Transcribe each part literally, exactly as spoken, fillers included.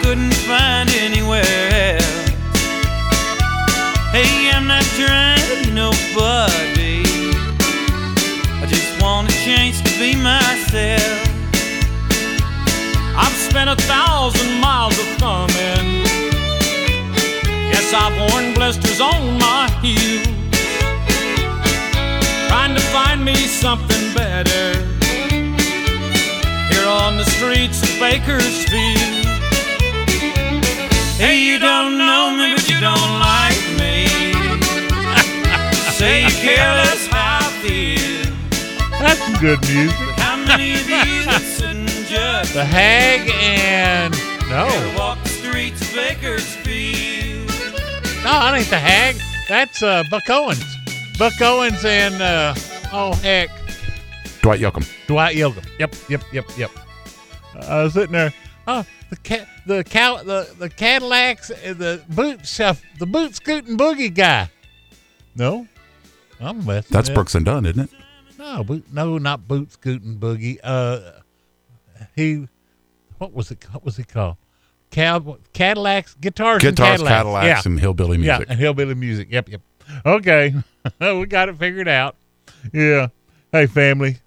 couldn't find anywhere else. Hey, I'm not trying to be nobody. I just want a chance to be myself. I've spent a thousand miles of thumbing. Yes, I've worn blisters on my heels, trying to find me something better here on the streets of Bakersfield. Hey, you don't know me, but you don't like me. Say you care less how I feel. That's some good music. But how many of you that sit and judge The Hag and no, ever walk the streets of Bakersfield? no, that ain't The Hag. That's uh, Buck Owens. Buck Owens and uh, oh heck, Dwight Yoakam. Dwight Yoakam. Yep, yep, yep, yep. I was sitting there. Oh, the cat, the cow, the the Cadillacs, uh, the boot chef, the boot scooting boogie guy. No, I'm messing. That's up. Brooks and Dunn, isn't it? No, boot, no, not boot scooting boogie. Uh, he, what was it? What was he called? Cow, Cadillacs, guitars, Guitars, and Cadillacs, Cadillacs, yeah. and hillbilly music. Yeah, and hillbilly music. Yep, yep. Okay, we got it figured out. Yeah. Hey, family.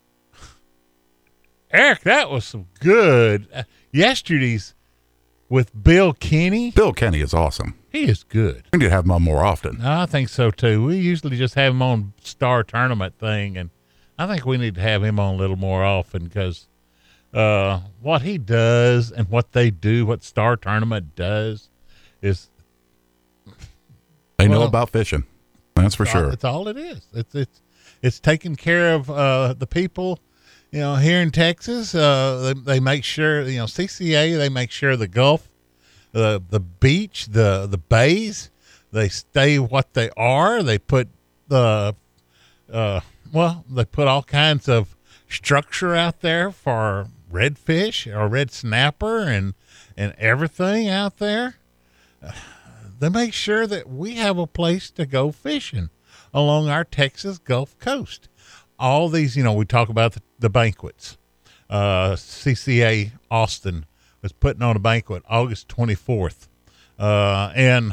Eric, that was some good. Uh, yesterday's with Bill Kenny. Bill Kenny is awesome. He is good. We need to have him on more often. I think so too. We usually just have him on Star Tournament thing, and I think we need to have him on a little more often because uh, what he does and what they do, what Star Tournament does, is They know well, about fishing. That's for That's all- sure. That's all it is. It's it's it's taking care of uh, the people, you know, here in Texas. Uh, they, they make sure, you know, C C A. They make sure the Gulf, the the beach, the the bays, they stay what they are. They put the, uh, well, they put all kinds of structure out there for redfish or red snapper and and everything out there. They make sure that we have a place to go fishing along our Texas Gulf Coast. All these, you know, we talk about the, the banquets. Uh, C C A Austin was putting on a banquet August twenty-fourth. Uh, and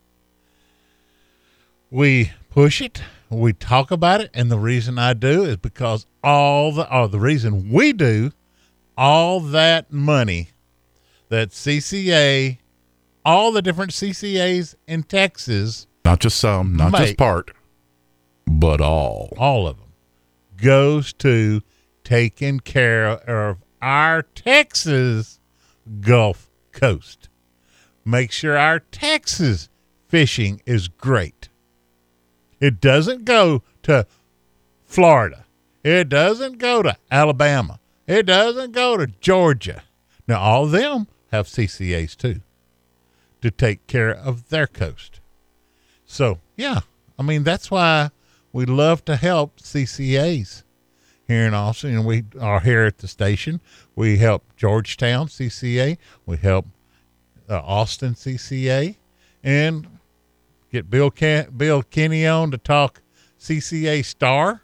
we push it, we talk about it. And the reason I do is because all the, or the reason we do, all that money that C C A, all the different C C As in Texas, Not just some, not Mate. just part, but all. all of them, goes to taking care of our Texas Gulf Coast. Make sure our Texas fishing is great. It doesn't go to Florida. It doesn't go to Alabama. It doesn't go to Georgia. Now, all of them have C C As too, to take care of their coast. So, yeah, I mean, that's why we love to help C C As here in Austin. And we are here at the station. We help Georgetown C C A. We help uh, Austin C C A. And get Bill, Ken- Bill Kenny on to talk C C A Star.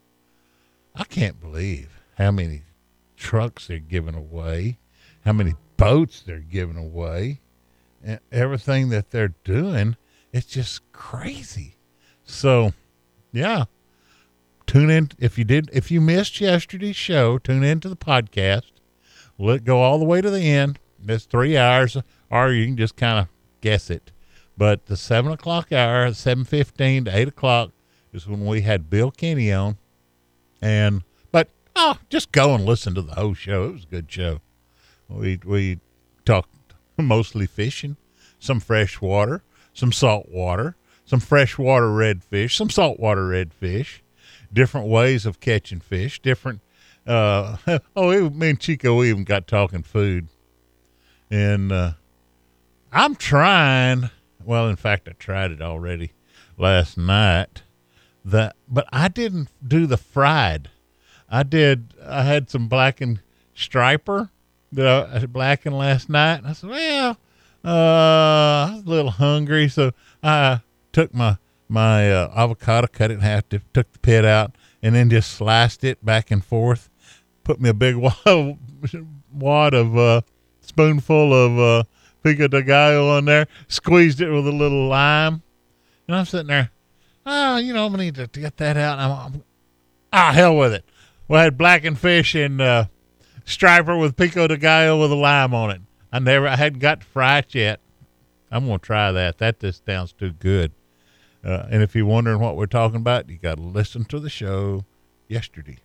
I can't believe how many trucks they're giving away, how many boats they're giving away, and everything that they're doing. It's just crazy. So, yeah, tune in. If you did, if you missed yesterday's show, tune into the podcast. Let it go all the way to the end. It's three hours, or you can just kind of guess it. But the seven o'clock hour, seven fifteen to eight o'clock, is when we had Bill Kenny on. And but oh, just go and listen to the whole show. It was a good show. We we talked mostly fishing, some fresh water, some salt water, some freshwater redfish, some saltwater redfish, different ways of catching fish, different. Uh, oh, even, me and Chico we even got talking food, and uh, I'm trying. Well, in fact, I tried it already last night. That, but I didn't do the fried. I did. I had some blackened striper that I, I blackened last night. And I said, well, uh, I was a little hungry, so I took my my uh, avocado, cut it in half, took the pit out, and then just sliced it back and forth. Put me a big wad, wad of uh, spoonful of uh, pico de gallo in there, squeezed it with a little lime. And I'm sitting there, oh, you know, I need to, to get that out. I'm, I'm, ah, hell with it. We had blackened fish and uh, striper with pico de gallo with a lime on it. I never, I hadn't got to fry it yet. I'm going to try that. That just sounds too good. Uh, and if you're wondering what we're talking about, you got to listen to the show yesterday.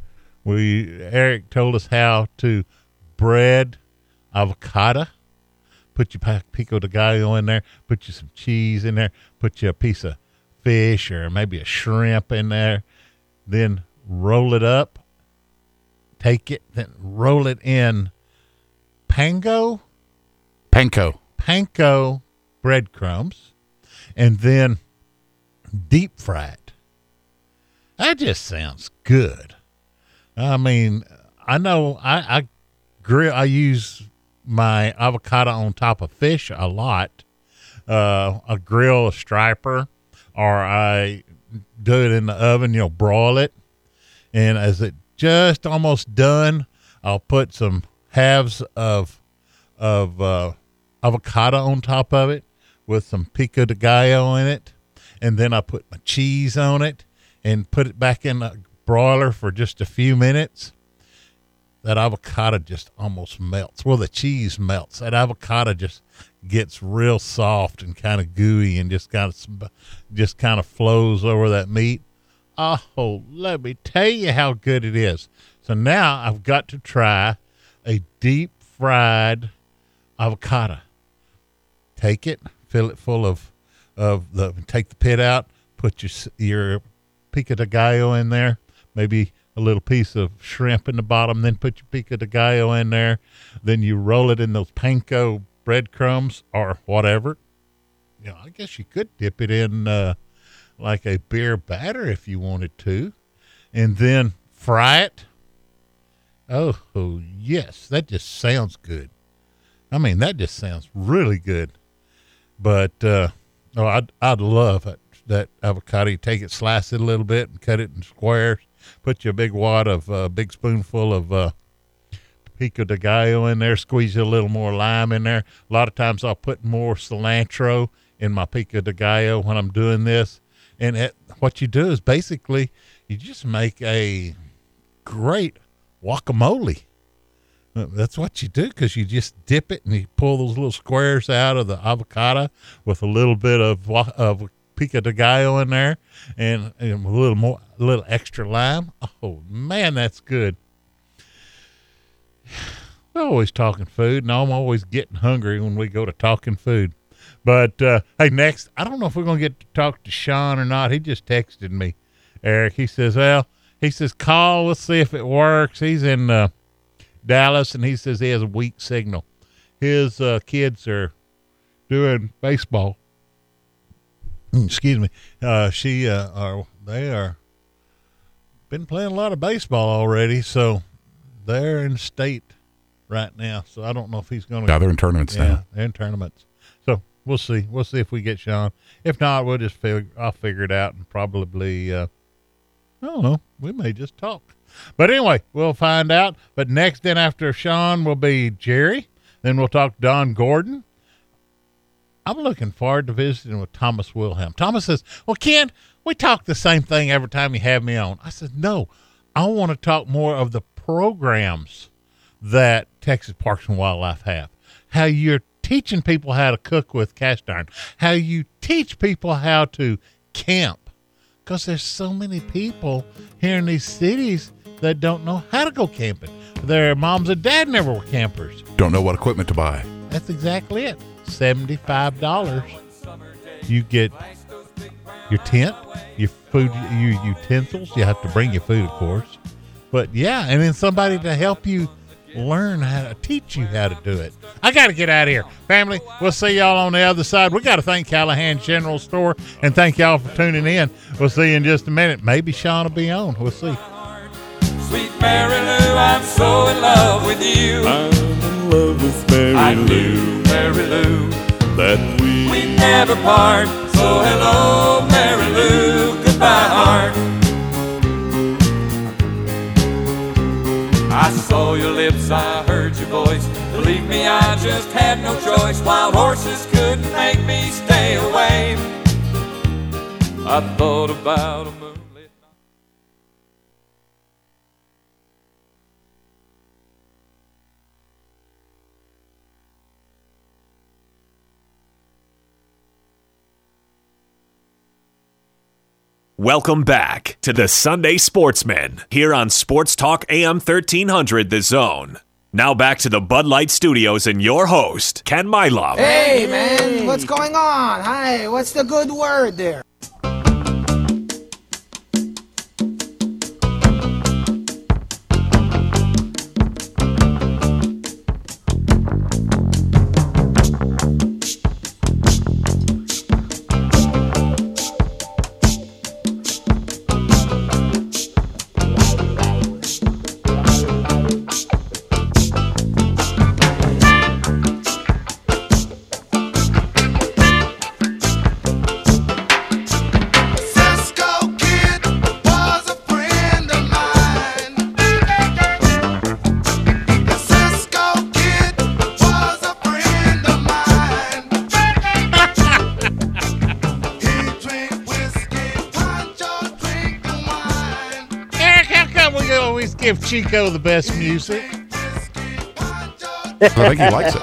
We Eric told us how to bread avocado. Put your pico de gallo in there. Put you some cheese in there. Put you a piece of fish or maybe a shrimp in there. Then roll it up. Take it. Then roll it in panko. Panko. Panko breadcrumbs. And then deep fry it. That just sounds good. I mean, I know I, I grill, I use my avocado on top of fish a lot. Uh, I grill a striper, or I do it in the oven, you know, broil it. And as it just almost done, I'll put some halves of, of, uh, avocado on top of it with some pico de gallo in it. And then I put my cheese on it and put it back in the broiler for just a few minutes. That avocado just almost melts. Well, the cheese melts. That avocado just gets real soft and kind of gooey and just kind of just kind of flows over that meat. Oh, let me tell you how good it is. So now I've got to try a deep fried avocado. Take it, fill it full of of the take the pit out, put your your pico de gallo in there. Maybe a little piece of shrimp in the bottom, then put your pico de gallo in there. Then you roll it in those panko breadcrumbs or whatever. You know, I guess you could dip it in uh, like a beer batter if you wanted to. And then fry it. Oh, oh, yes, that just sounds good. I mean, that just sounds really good. But, uh, oh, I'd, I'd love it. That avocado, you take it, slice it a little bit and cut it in squares. Put you a big wad of, a uh, big spoonful of uh, pico de gallo in there. Squeeze a little more lime in there. A lot of times I'll put more cilantro in my pico de gallo when I'm doing this. And it, what you do is basically you just make a great guacamole. That's what you do, because you just dip it and you pull those little squares out of the avocado with a little bit of of pico de gallo in there and, and a little more, a little extra lime. Oh man, that's good. We're always talking food, and I'm always getting hungry when we go to talking food. But uh, hey, next, I don't know if we're gonna get to talk to Sean or not. He just texted me, Eric. He says, "Well, he says call. Let's see if it works." He's in uh, Dallas, and he says he has a weak signal. His uh, kids are doing baseball. Excuse me. Uh, she, uh, are, they are been playing a lot of baseball already. So they're in state right now. So I don't know if he's going to, Yeah, they're in tournaments yeah, now. they're in tournaments. So we'll see. We'll see if we get Sean. If not, we'll just figure, I'll figure it out and probably, uh, I don't know. We may just talk, but anyway, we'll find out. But next, then after Sean will be Jerry. Then we'll talk to Don Gordon. I'm looking forward to visiting with Thomas Wilhelm. Thomas says, well, Ken, we talk the same thing every time you have me on. I said, no, I want to talk more of the programs that Texas Parks and Wildlife have. How you're teaching people how to cook with cast iron. How you teach people how to camp. Because there's so many people here in these cities that don't know how to go camping. Their moms and dad never were campers. Don't know what equipment to buy. That's exactly it. seventy-five dollars. You get your tent, your food, your utensils. You have to bring your food, of course. But yeah, and then somebody to help you learn how to teach you how to do it. I got to get out of here. Family, we'll see y'all on the other side. We got to thank Callahan General Store and thank y'all for tuning in. We'll see you in just a minute. Maybe Sean will be on. We'll see. Sweet Mary Lou, I'm so in love with you. I'm in love with Mary I Lou. knew, Mary Lou, That we, we never part. So hello, Mary Lou, goodbye, heart. I saw your lips, I heard your voice. The Believe me, I just had no choice. Wild horses couldn't make me stay away. I thought about a moonlit night. Welcome back to the Sunday Sportsman here on Sports Talk A M thirteen hundred The Zone. Now back to the Bud Light Studios and your host, Ken Milov. Hey, man, what's going on? Hi, what's the good word there? Give Chico the best music. I think he likes it.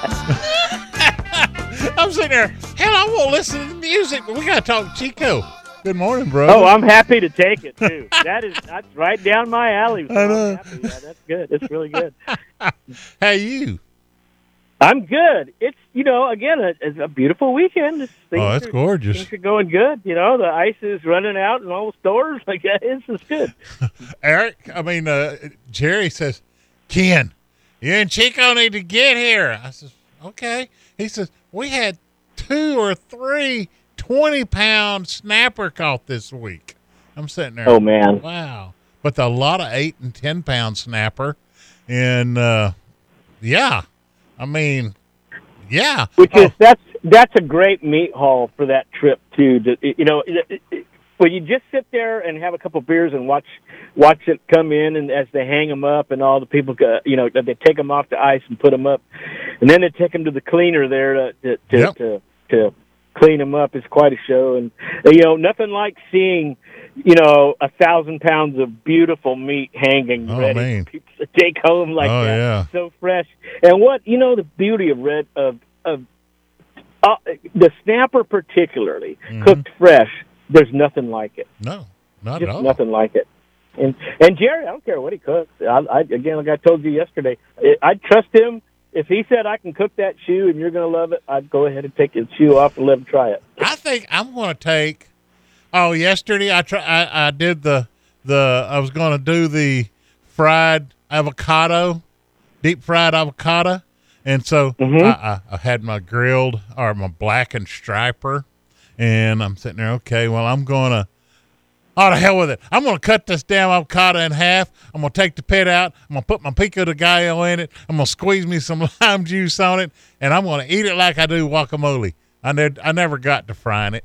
I'm sitting there, hell, I won't listen to the music, but we got to talk to Chico. Good morning, bro. Oh, I'm happy to take it, too. That is that's right down my alley. So I know. I'm happy. Yeah, that's good. It's really good. How you? I'm good. It's, you know, again, a, it's a beautiful weekend. It's, Oh, that's are, gorgeous. Things are going good. You know, the ice is running out in all the stores. Like, it's just good. Eric, I mean, uh, Jerry says, Ken, you and Chico need to get here. I says, okay. He says, we had two or three twenty-pound snapper caught this week. I'm sitting there. Oh, man. Wow. But a lot of eight and ten-pound snapper. And, uh, yeah, I mean, yeah. Which oh. is, that's, that's a great meat haul for that trip, too. To, you know, it, it, when you just sit there and have a couple beers and watch watch it come in, and as they hang them up and all the people, uh, you know, they take them off the ice and put them up, and then they take them to the cleaner there to to to, Yep. to, to clean them up. It's quite a show. And, you know, nothing like seeing, you know, a thousand pounds of beautiful meat hanging Oh, ready man. for people to take home like Oh, that. yeah. So fresh. And what, you know, the beauty of red, of, of uh, the snapper particularly, Mhm. cooked fresh, there's nothing like it. No, not Just at all. nothing like it. And and Jerry, I don't care what he cooks. I, I again, like I told you yesterday, I, I'd trust him. If he said I can cook that shoe and you're going to love it, I'd go ahead and take his shoe off and let him try it. I think I'm going to take. Oh, yesterday I try. I, I did the the. I was going to do the fried avocado, deep fried avocado, and so Mhm. I, I, I had my grilled or my blackened striper, and I'm sitting there. Okay, well I'm going to. Oh, the hell with it. I'm going to cut this damn avocado in half. I'm going to take the pit out. I'm going to put my pico de gallo in it. I'm going to squeeze me some lime juice on it, and I'm going to eat it like I do guacamole. I, ne- I never got to frying it.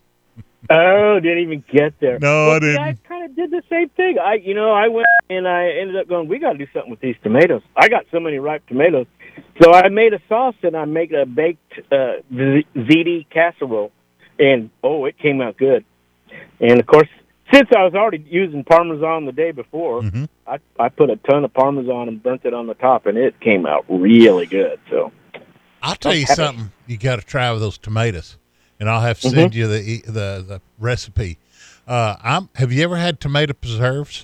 Oh, didn't even get there. No, well, I didn't. See, I kind of did the same thing. I, you know, I went and I ended up going, we got to do something with these tomatoes. I got so many ripe tomatoes. So I made a sauce and I made a baked uh, z- ziti casserole. And, oh, it came out good. And, of course, since I was already using Parmesan the day before, Mhm. I, I put a ton of Parmesan and burnt it on the top, and it came out really good. So I'll tell you Okay. something you got to try with those tomatoes, and I'll have to Mm-hmm. send you the the the recipe. Uh, I'm. Have you ever had tomato preserves?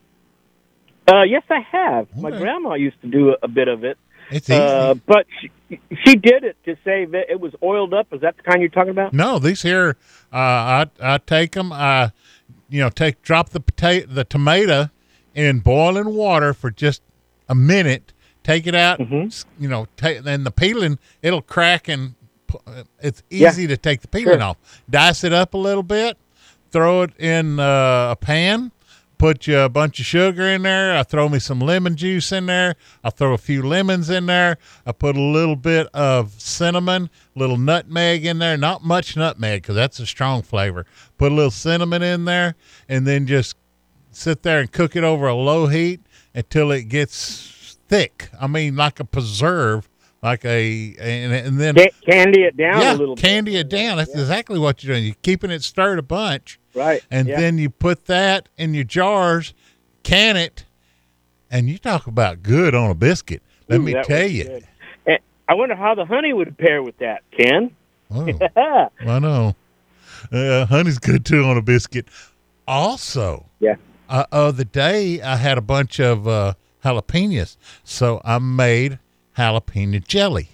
Uh, yes, I have. My Okay. grandma used to do a, a bit of it. It's easy. Uh, but she, she did it to save it. It was oiled up. Is that the kind you're talking about? No, these here, uh, I I take them. I, you know, take drop the potato, the tomato, in boiling water for just a minute. Take it out. Mhm. s- You know, take then the peeling. It'll crack and pu- it's Yeah. easy to take the peeling Sure. off. Dice it up a little bit. Throw it in uh, a pan. Put you a bunch of sugar in there. I throw me some lemon juice in there. I throw a few lemons in there. I put a little bit of cinnamon, little nutmeg in there. Not much nutmeg because that's a strong flavor. Put a little cinnamon in there, and then just sit there and cook it over a low heat until it gets thick. I mean, like a preserve, like a and, and then Ca- candy it down yeah, a little candy bit. it down. That's Yeah. exactly what you're doing. You're keeping it stirred a bunch, Right. and yeah. then you put that in your jars, can it, and you talk about good on a biscuit. Let Ooh, me that tell was you. good. And I wonder how the honey would pair with that, Ken. Oh, I know. Uh, honey's good too on a biscuit. Also, Yeah. uh, other day I had a bunch of uh, jalapenos, so I made jalapeno jelly.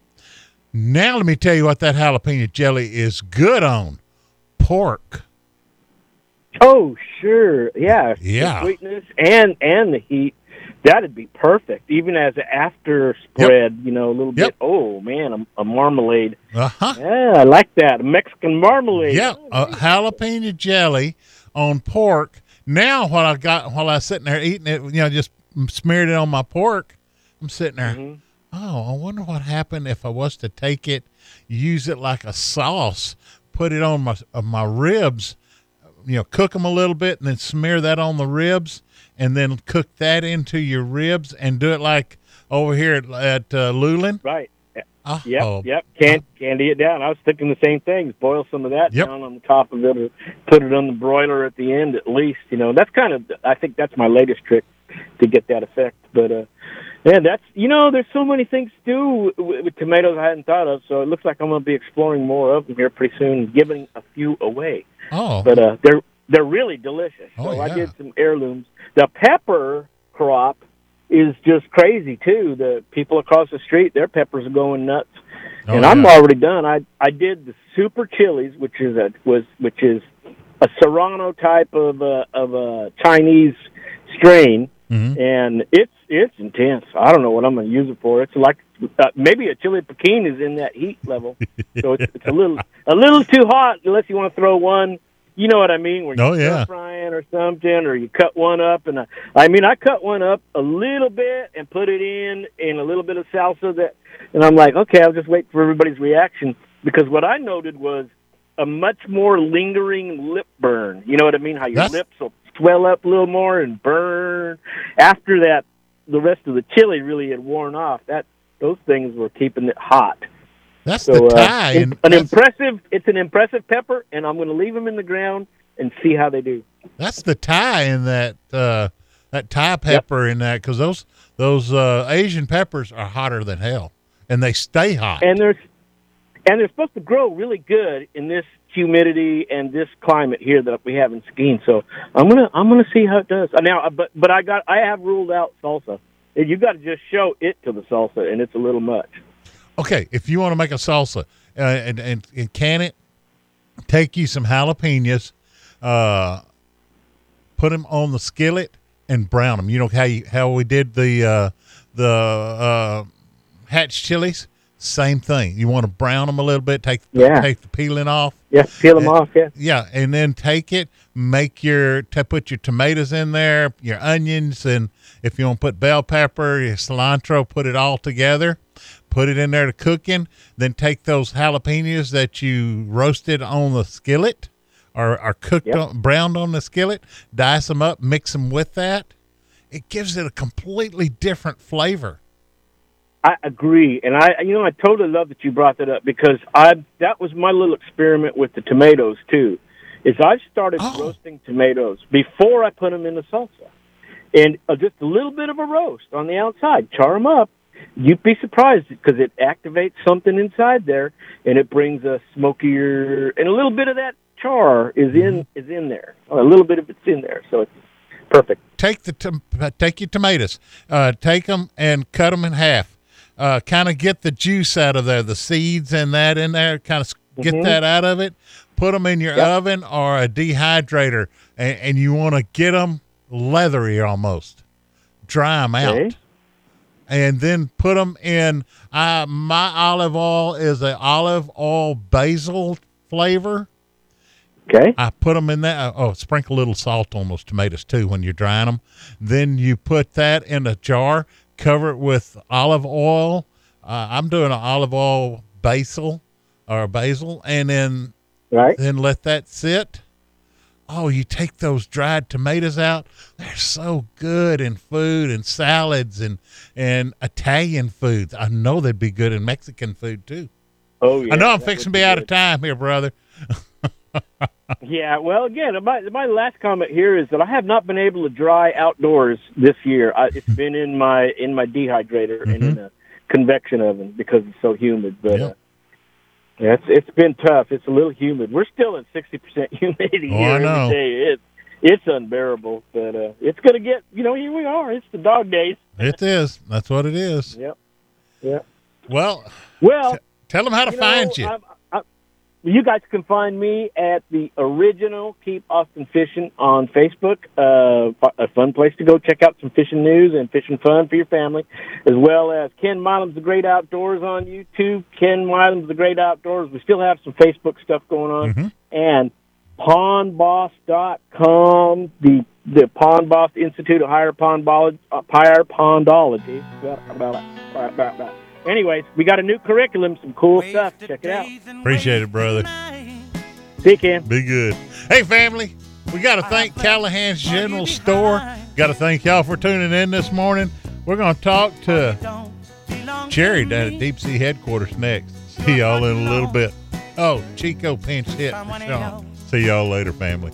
Now let me tell you what that jalapeno jelly is good on. Pork. Oh, sure. Yeah. Yeah. The sweetness and and the heat. That'd be perfect, even as an after spread. You know, a little Yep. bit. Oh man, a, a marmalade. Uh-huh. Yeah, I like that. A Mexican marmalade. Yeah, uh, jalapeno jelly on pork. Now, while I got while I was sitting there eating it, you know, just smeared it on my pork. I'm sitting there. Mhm. Oh, I wonder what happened if I was to take it, use it like a sauce, put it on my uh, my ribs, you know, cook them a little bit, and then smear that on the ribs, and then cook that into your ribs, and do it like over here at, at uh, Lulin. Right. Oh, Yep, yep. Can, candy it down. I was thinking the same thing. Boil some of that Yep. down on the top of it, or put it on the broiler at the end at least. You know, that's kind of. I think that's my latest trick to get that effect. But uh, yeah, that's you know, there's so many things to do with, with tomatoes I hadn't thought of. So it looks like I'm going to be exploring more of them here pretty soon, giving a few away. Oh, But uh, they're they're really delicious. Oh, so I yeah. did some heirlooms. The pepper crop is just crazy too. The people across the street, their peppers are going nuts. Oh, and I'm yeah. already done. I I did the super chilies, which is a was which is a Serrano type of a of a Chinese strain, Mhm. and it's it's intense. I don't know what I'm going to use it for. It's like uh, maybe a chili piquin is in that heat level, so it's, it's a little a little too hot unless you want to throw one. You know what I mean? Where you're Oh, yeah. stir frying or something, or you cut one up, and I, I mean, I cut one up a little bit and put it in in a little bit of salsa. That, and I'm like, okay, I'll just wait for everybody's reaction, because what I noted was a much more lingering lip burn. You know what I mean? How your That's- lips will swell up a little more and burn. After that, the rest of the chili really had worn off. That those things were keeping it hot. That's So the uh, tie. an, and an that's- impressive. It's an impressive pepper, and I'm going to leave them in the ground and see how they do. That's the Thai in that uh, that Thai pepper in that, because those those uh, Asian peppers are hotter than hell, and they stay hot. And there's and they're supposed to grow really good in this humidity and this climate here that we have in Seguin. So I'm gonna I'm gonna see how it does. Now, but but I got I have ruled out salsa. You got to just show it to the salsa, and it's a little much. Okay, if you want to make a salsa uh, and, and and can it, take you some jalapenos, uh, put them on the skillet and brown them. You know how you, how we did the uh, the uh, hatch chilies. Same thing. You want to brown them a little bit. Take Yeah. take the peeling off. Yeah, peel them And- off. Yeah. Yeah, and then take it, make your to put your tomatoes in there, your onions, and if you want to put bell pepper, your cilantro, put it all together. Put it in there to cooking. Then take those jalapenos that you roasted on the skillet, or are cooked Yep. on, browned on the skillet. Dice them up, mix them with that. It gives it a completely different flavor. I agree, and I, you know, I totally love that you brought that up, because I that was my little experiment with the tomatoes too. Is I started Oh. roasting tomatoes before I put them in the salsa, and uh, just a little bit of a roast on the outside, char them up. You'd be surprised, because it activates something inside there, and it brings a smokier, and a little bit of that char is in is in there. A little bit of it's in there, so it's perfect. Take the tom- take your tomatoes, uh, take them and cut them in half. Uh, kind of get the juice out of there, the seeds and that in there. Kind of get Mhm. that out of it. Put them in your Yep. oven or a dehydrator, and, and you want to get them leathery almost. Dry them out, Okay. and then put them in. Uh, my olive oil is a olive oil basil flavor. Okay. I put them in that. Oh, sprinkle a little salt on those tomatoes too when you're drying them. Then you put that in a jar, cover it with olive oil. Uh, I'm doing an olive oil basil or basil, and then Right. then let that sit. oh, you take those dried tomatoes out. They're so good in food and salads and, and Italian foods. I know they'd be good in Mexican food too. Oh, yeah. I know I'm that fixing to would be out of good. time here, brother. Yeah, well, again, my my last comment here is that I have not been able to dry outdoors this year. I, it's been in my in my dehydrator and in a convection oven because it's so humid. But Yep. uh, yeah, it's it's been tough. It's a little humid. We're still at sixty percent humidity Oh, here I know. every day. It's it's unbearable, but uh, it's going to get. You know, here we are. It's the dog days. It is. That's what it is. Yep. Yep. Well, Well. t- tell them how to You find know, you. I'm, I'm, you guys can find me at the original Keep Austin Fishing on Facebook. Uh, a fun place to go check out some fishing news and fishing fun for your family, as well as Ken Milam's The Great Outdoors on YouTube. Ken Milam's The Great Outdoors. We still have some Facebook stuff going on, Mm-hmm. and pond boss dot com, the the Pond Boss Institute of Higher Pondology. Uh, higher Pondology. Anyways, we got a new curriculum, some cool stuff. Check it out. Appreciate it, brother. See you, Ken. Be good. Hey, family, we got to thank Callahan's General Store. Got to thank y'all for tuning in this morning. We're going to talk to Jerry down at Deep Sea Headquarters next. See y'all in a little bit. Oh, Chico pinch hit for Sean. See y'all later, family.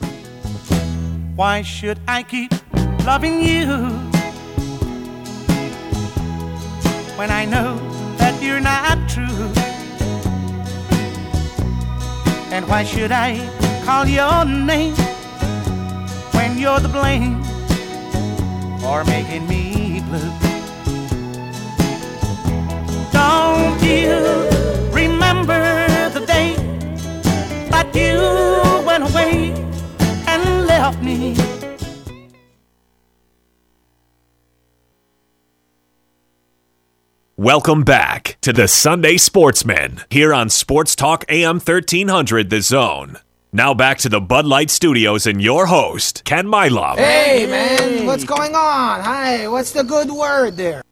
Why should I keep loving you when I know that you're not true? And why should I call your name when you're the blame for making me blue? Don't you remember the day that you went away and left me? Welcome back to the Sunday Sportsman here on Sports Talk A M thirteen hundred The Zone. Now back to the Bud Light Studios and your host, Ken Milam. Hey, man, what's going on? Hi, what's the good word there?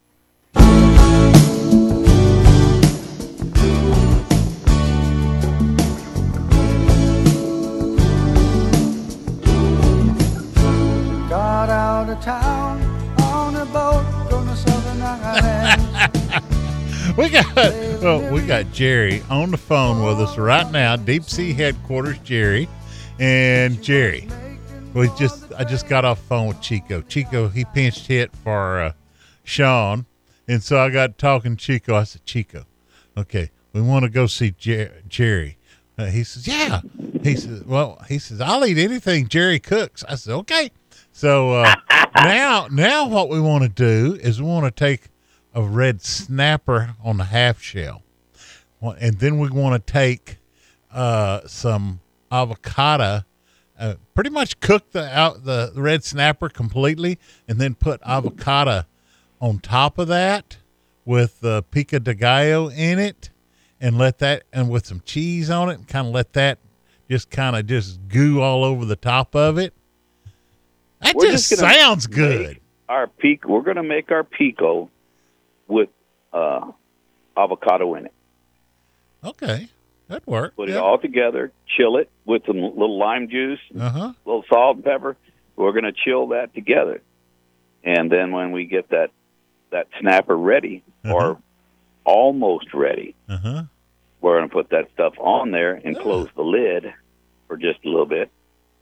Got out of town on a boat from the Southern Islands. We got well, we got Jerry on the phone with us right now. Deep Sea Headquarters, Jerry, and Jerry. We just I just got off the phone with Chico. Chico, he pinched hit for uh, Sean, and so I got talking to Chico. I said, Chico, okay, we want to go see Jer- Jerry. Uh, he says, yeah. He says, well, he says, I'll eat anything Jerry cooks. I said, okay. So uh, now, now what we want to do is we want to take a red snapper on the half shell, and then we want to take uh, some avocado, uh, pretty much cook the out the red snapper completely, and then put avocado on top of that with the pico de gallo in it, and let that and with some cheese on it, and kind of let that just kind of just goo all over the top of it. That We're just, just gonna sounds good. Our peak, we're going to make our pico with uh, avocado in it. Okay, that'd work. Put yeah. it all together, chill it with some little lime juice, Uh huh. a little salt and pepper. We're going to chill that together, and then when we get that that snapper ready Uh-huh. or almost ready, Uh huh. we're going to put that stuff on there and Yeah. close the lid for just a little bit.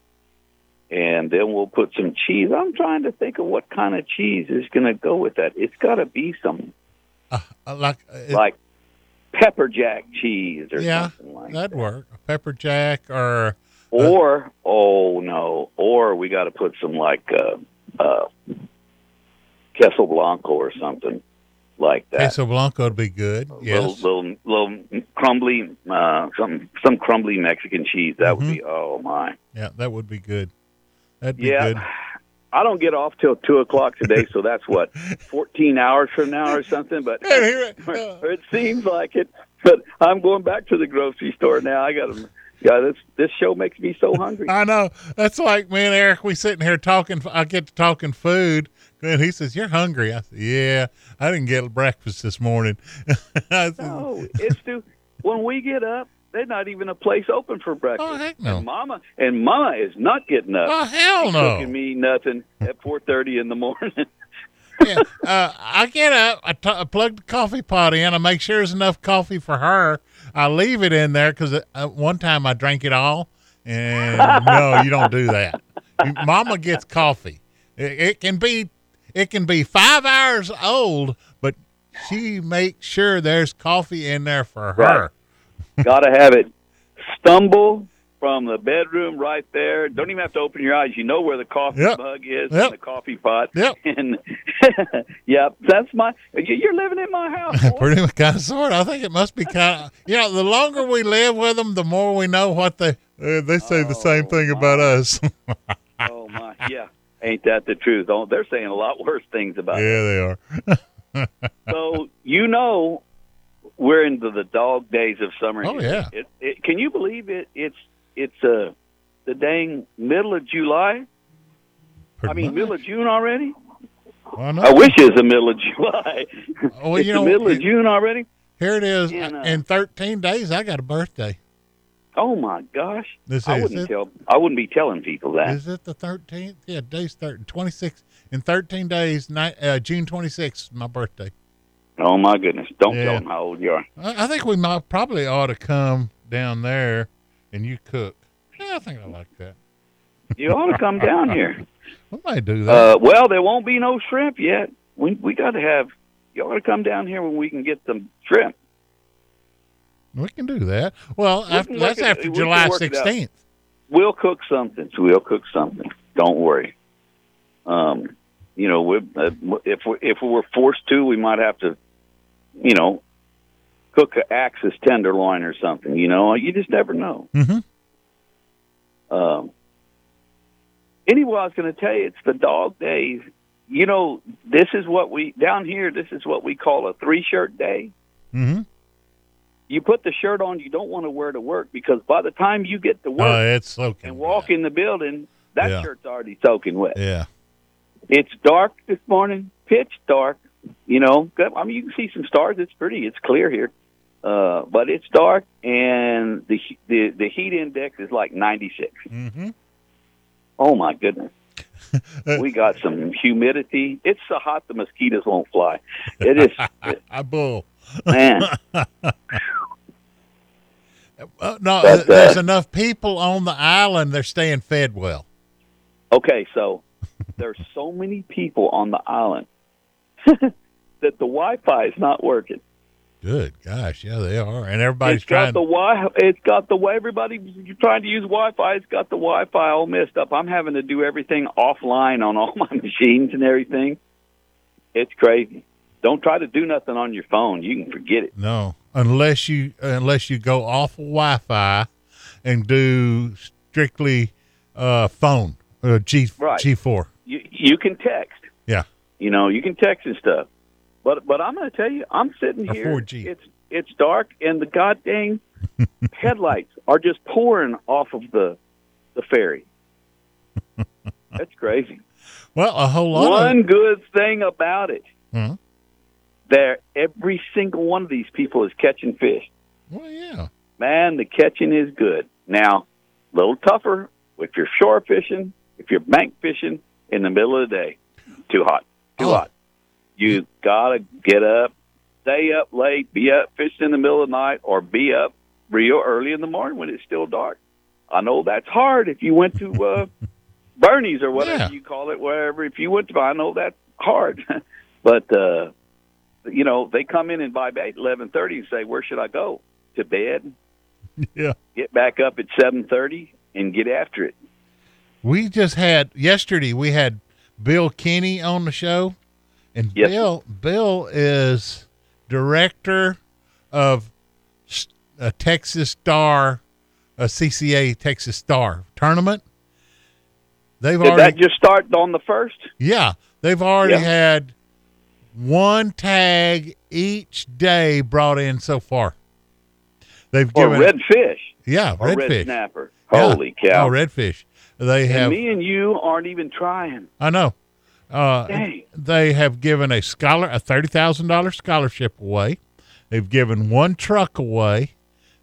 And then we'll put some cheese. I'm trying to think of what kind of cheese is going to go with that. It's got to be some Uh, like uh, it, like pepper jack cheese or yeah, something like that'd that. work. A pepper jack or Or oh no, or we got to put some like uh, uh, queso blanco or something like that. queso blanco would be good. Yes. Little, little, little crumbly, uh, some some crumbly Mexican cheese. That would be Mm-hmm. oh my. Yeah, that would be good. That'd be Yeah. good. I don't get off till two o'clock today, so that's what fourteen hours from now or something. But it seems like it. But I'm going back to the grocery store now. I got to. Yeah, this this show makes me so hungry. I know. That's like me and Eric. We sitting here talking. I get to talking food, and he says, "You're hungry." I said, "Yeah, I didn't get breakfast this morning." I said, No, it's too. When we get up, There's not even a place open for breakfast. Oh, heck no. And Mama and Mama is not getting up. Oh, hell She's no. cooking me nothing at four thirty in the morning. Yeah, uh, I get up, I, t- I plug the coffee pot in, I make sure there's enough coffee for her. I leave it in there because uh, one time I drank it all, and no, you don't do that. Mama gets coffee. It, it can be, it can be five hours old, but she makes sure there's coffee in there for her. Right. Got to have it. Stumble from the bedroom right there. Don't even have to open your eyes. You know where the coffee Yep. mug is Yep. and the coffee pot. Yep. And yeah, that's my. You're living in my house. Boy. Pretty much, kind of, sort of. I think it must be kind of. You know, the longer we live with them, the more we know what they. Uh, they say the same Oh, thing my. about us. Oh my, yeah. Ain't that the truth? Oh, they're saying a lot worse things about it. Yeah, they are. So you know, we're into the dog days of summer. Oh, here. yeah. It, it, can you believe it? It's it's uh, the dang middle of July. Pretty I mean, much. middle of June already. Why not? I wish it was the middle of July. Oh, well, it's you the know, middle of it- June already. Here it is. And, uh, In thirteen days, I got a birthday. Oh my gosh! This I is wouldn't it. tell. I wouldn't be telling people that. Is it the thirteenth? Yeah, day's thirteen. twenty-six. In thirteen days, ni- uh, June twenty-sixth is my birthday. Oh my goodness! Don't Yeah. tell them how old you are. I, I think we might probably ought to come down there and you cook. Yeah, I think I like that. You ought to come down here. We might do that. Uh, well, there won't be no shrimp yet. We we got to have. You ought to come down here when we can get some shrimp. We can do that. Well, We after, can that's look at- after we can July work it out. sixteenth. We'll cook something. So we'll cook something. Don't worry. Um, you know, we uh, if we if we were forced to, we might have to, you know, cook a Axis tenderloin or something. You know, you just never know. Mm-hmm. Um. Anyway, I was going to tell you, it's the dog days. You know, this is what we down here. This is what we call a three-shirt day. Mm-hmm. You put the shirt on you don't want to wear to work because by the time you get to work Oh, it's soaking. and walk in the building, that Yeah. shirt's already soaking wet. Yeah. It's dark this morning, pitch dark. You know, I mean, you can see some stars. It's pretty. It's clear here, uh, but it's dark, and the the the heat index is like ninety-six. Mm-hmm. Oh my goodness. We got some humidity. It's so hot the mosquitoes won't fly. It is, I bull. man. Uh, no, But, uh, there's enough people on the island. They're staying fed well. Okay, so there's so many people on the island that the Wi-Fi is not working. Good gosh, yeah, they are, and everybody's It's got trying. the Wi. It's got the way everybody trying to use Wi-Fi. It's got the Wi-Fi all messed up. I'm having to do everything offline on all my machines and everything. It's crazy. Don't try to do nothing on your phone. You can forget it. No, unless you unless you go off of Wi-Fi and do strictly uh, phone uh, G Right. G four. You you can text. Yeah. You know, you can text and stuff. But but I'm going to tell you, I'm sitting Or here. four G. It's it's dark, and the goddamn headlights are just pouring off of the the ferry. That's crazy. Well, a whole lot. One of good thing about it, Hmm. there every single one of these people is catching fish. Well, yeah. Man, the catching is good. Now, a little tougher if you're shore fishing, if you're bank fishing in the middle of the day. Too hot. Too Oh. hot. You got to get up, stay up late, be up fishing in the middle of the night, or be up real early in the morning when it's still dark. I know that's hard if you went to uh, Bernie's or whatever Yeah. you call it, wherever. If you went to, I know that's hard. But, uh, you know, they come in and by eleven thirty and say, where should I go? To bed? Yeah. Get back up at seven thirty and get after it. We just had yesterday. We had Bill Kenny on the show, and Yes. Bill Bill is director of s- a Texas Star, a C C A Texas Star tournament. They've Did already that just start on the first? yeah they've already Yeah. had one tag each day brought in so far. They've Or given redfish? yeah Or red redfish. snapper? Yeah. Holy cow. Oh, redfish. They and have. me and you aren't even trying. I know. Uh, Dang. they have given a scholar a thirty thousand dollar scholarship away. They've given one truck away.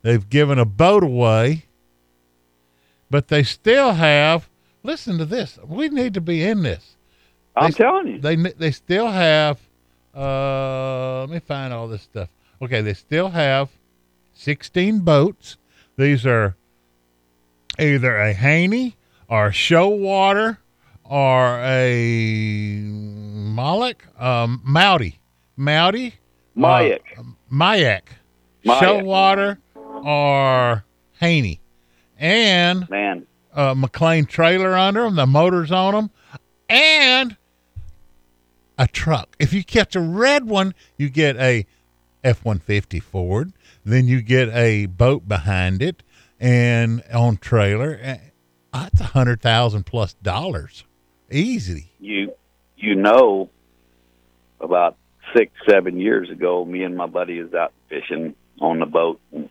They've given a boat away, but they still have. Listen to this. We need to be in this. I'm they, telling you. They they still have. Uh, let me find all this stuff. Okay, they still have sixteen boats. These are either a Haney or a show water or a Moloch, um, Mowdy, Mowdy, Mayak, uh, Mayak, show water or Haney, and man, uh, McLean trailer under them. The motors on them, and a truck. If you catch a red one, you get a F one fifty Ford. Then you get a boat behind it and on trailer. That's a hundred thousand plus dollars, easy. You you know, about six seven years ago, me and my buddy was out fishing on the boat, and,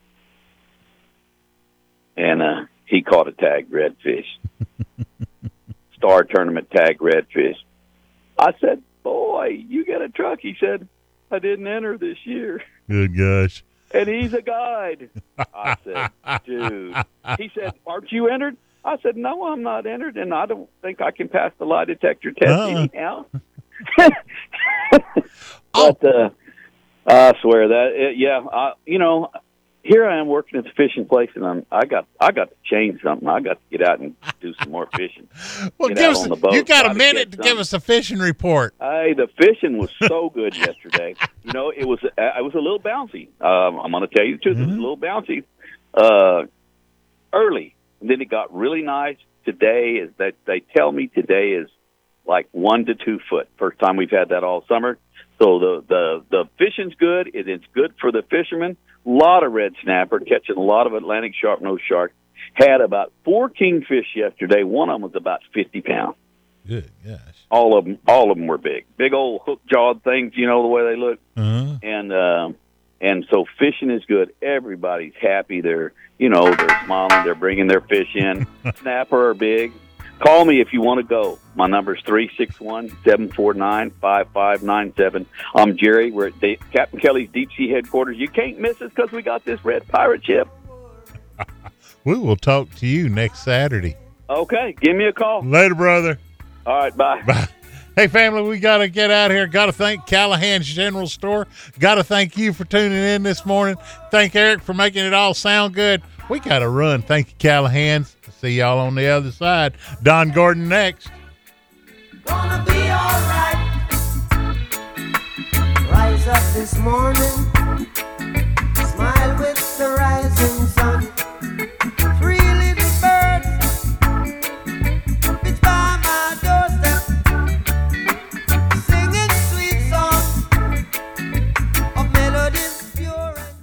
and uh, he caught a tag redfish, Star Tournament tag redfish. I said, "Boy, you got a truck." He said, "I didn't enter this year." Good gosh. And he's a guide. I said, "Dude." He said, "Aren't you entered?" I said, "No, I'm not entered, and I don't think I can pass the lie detector test uh-uh. anyhow." But uh, I swear that, it, yeah, I, you know, here I am working at the fishing place, and I'm, I got I got to change something. I got to get out and do some more fishing. Well, get give out us, on the boat, you got a minute to, to give us a fishing report. Hey, the fishing was so good yesterday. You know, it was I was a little bouncy. Um, I'm going to tell you the truth. Mm-hmm. It was a little bouncy uh, early, and then it got really nice. Today is that they tell me today is like one to two foot. First time we've had that all summer. So the the the fishing's good. It, it's good for the fishermen. A lot of red snapper, catching a lot of Atlantic sharp-nosed shark. Had about four kingfish yesterday. One of them was about fifty pounds. Good gosh. All of them, all of them were big, big old hook-jawed things. You know the way they look. Uh-huh. And uh, and so fishing is good. Everybody's happy. They're you know they're smiling. They're bringing their fish in. Snapper are big. Call me if you want to go. My number is three six one, seven four nine, five five nine seven. I'm Jerry. We're at De- Captain Kelly's Deep Sea headquarters. You can't miss us because we got this red pirate ship. We will talk to you next Saturday. Okay. Give me a call. Later, brother. All right. Bye. Bye. Hey, family, we got to get out of here. Got to thank Callahan's General Store. Got to thank you for tuning in this morning. Thank Eric for making it all sound good. We got to run. Thank you, Callahan's. See y'all on the other side. Don Gordon next. Gonna be all right. Rise up this morning. Smile with the rising sun. Three little birds pitch by my doorstep, singing sweet songs of melodies pure and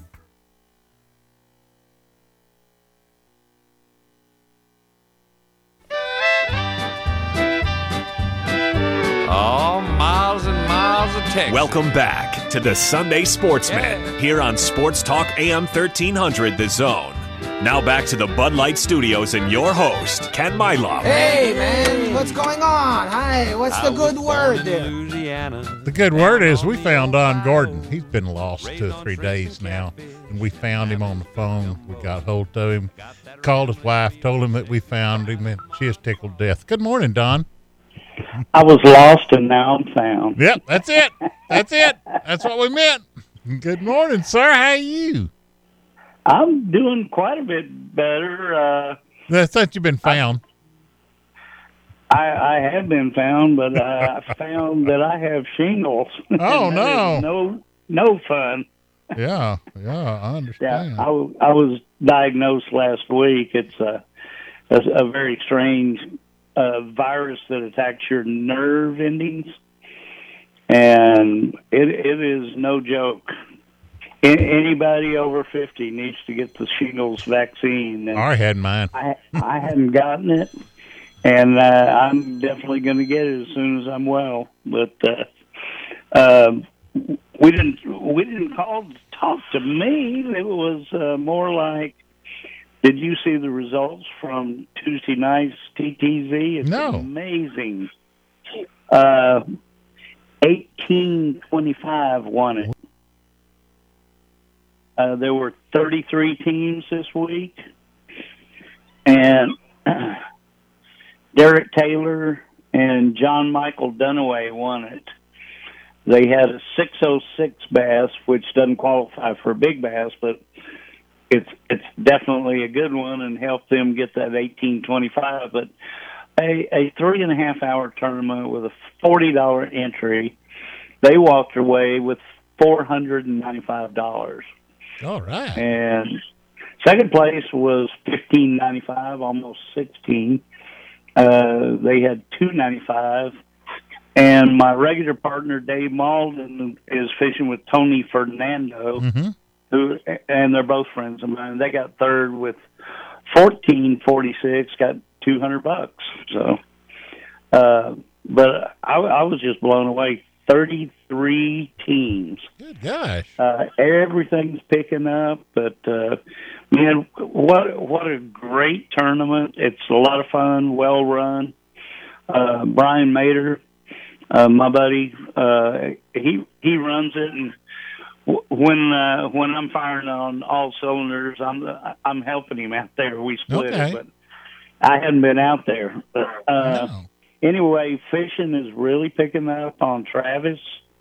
Oh, miles and miles of Texas. Welcome back to the Sunday Sportsman yeah. here on Sports Talk A M thirteen hundred The Zone. Now back to the Bud Light Studios and your host, Ken Mylov. Hey, man, what's going on? Hi, what's the good word there? The good word is we found Don Gordon. He's been lost two or three days now, and we found him on the phone. We got hold of him, called his wife, told him that we found him, and she is tickled death. Good morning, Don. I was lost and now I'm found. Yep, that's it. That's it. That's what we meant. Good morning, sir. How are you? I'm doing quite a bit better. Uh, That's since you've been found. I, I have been found, but uh, I found that I have shingles. Oh, no. No no fun. Yeah, yeah, I understand. Yeah, I, I was diagnosed last week. It's a, a, a very strange uh, virus that attacks your nerve endings, and it it is no joke. Anybody over fifty needs to get the shingles vaccine. And I had mine. I, I hadn't gotten it, and uh, I'm definitely going to get it as soon as I'm well. But uh, uh, we didn't we didn't call to talk to me. It was uh, more like, did you see the results from Tuesday night's T T Z? It's no. amazing. Uh, eighteen twenty-five won it. Uh, there were thirty-three teams this week, and uh, Derek Taylor and John Michael Dunaway won it. They had a six oh six bass, which doesn't qualify for a big bass, but it's it's definitely a good one and helped them get that eighteen twenty-five. But a, a three and a half hour tournament with a forty dollar entry, they walked away with four hundred ninety-five dollars. All right. And second place was fifteen ninety-five, almost sixteen. Uh, they had two ninety-five. And my regular partner, Dave Malden, is fishing with Tony Fernando, mm-hmm. who, and they're both friends of mine. They got third with fourteen forty-six, got two hundred bucks. So, uh, but I, I was just blown away. thirty-three teams. Good gosh. Uh, everything's picking up, but uh, man, what what a great tournament! It's a lot of fun, well run. Uh, Brian Mader, uh, my buddy, uh, he he runs it, and w- when uh, when I'm firing on all cylinders, I'm I'm helping him out there. We split Okay. it, but I hadn't been out there. But, uh, No. Anyway, fishing is really picking up on Travis.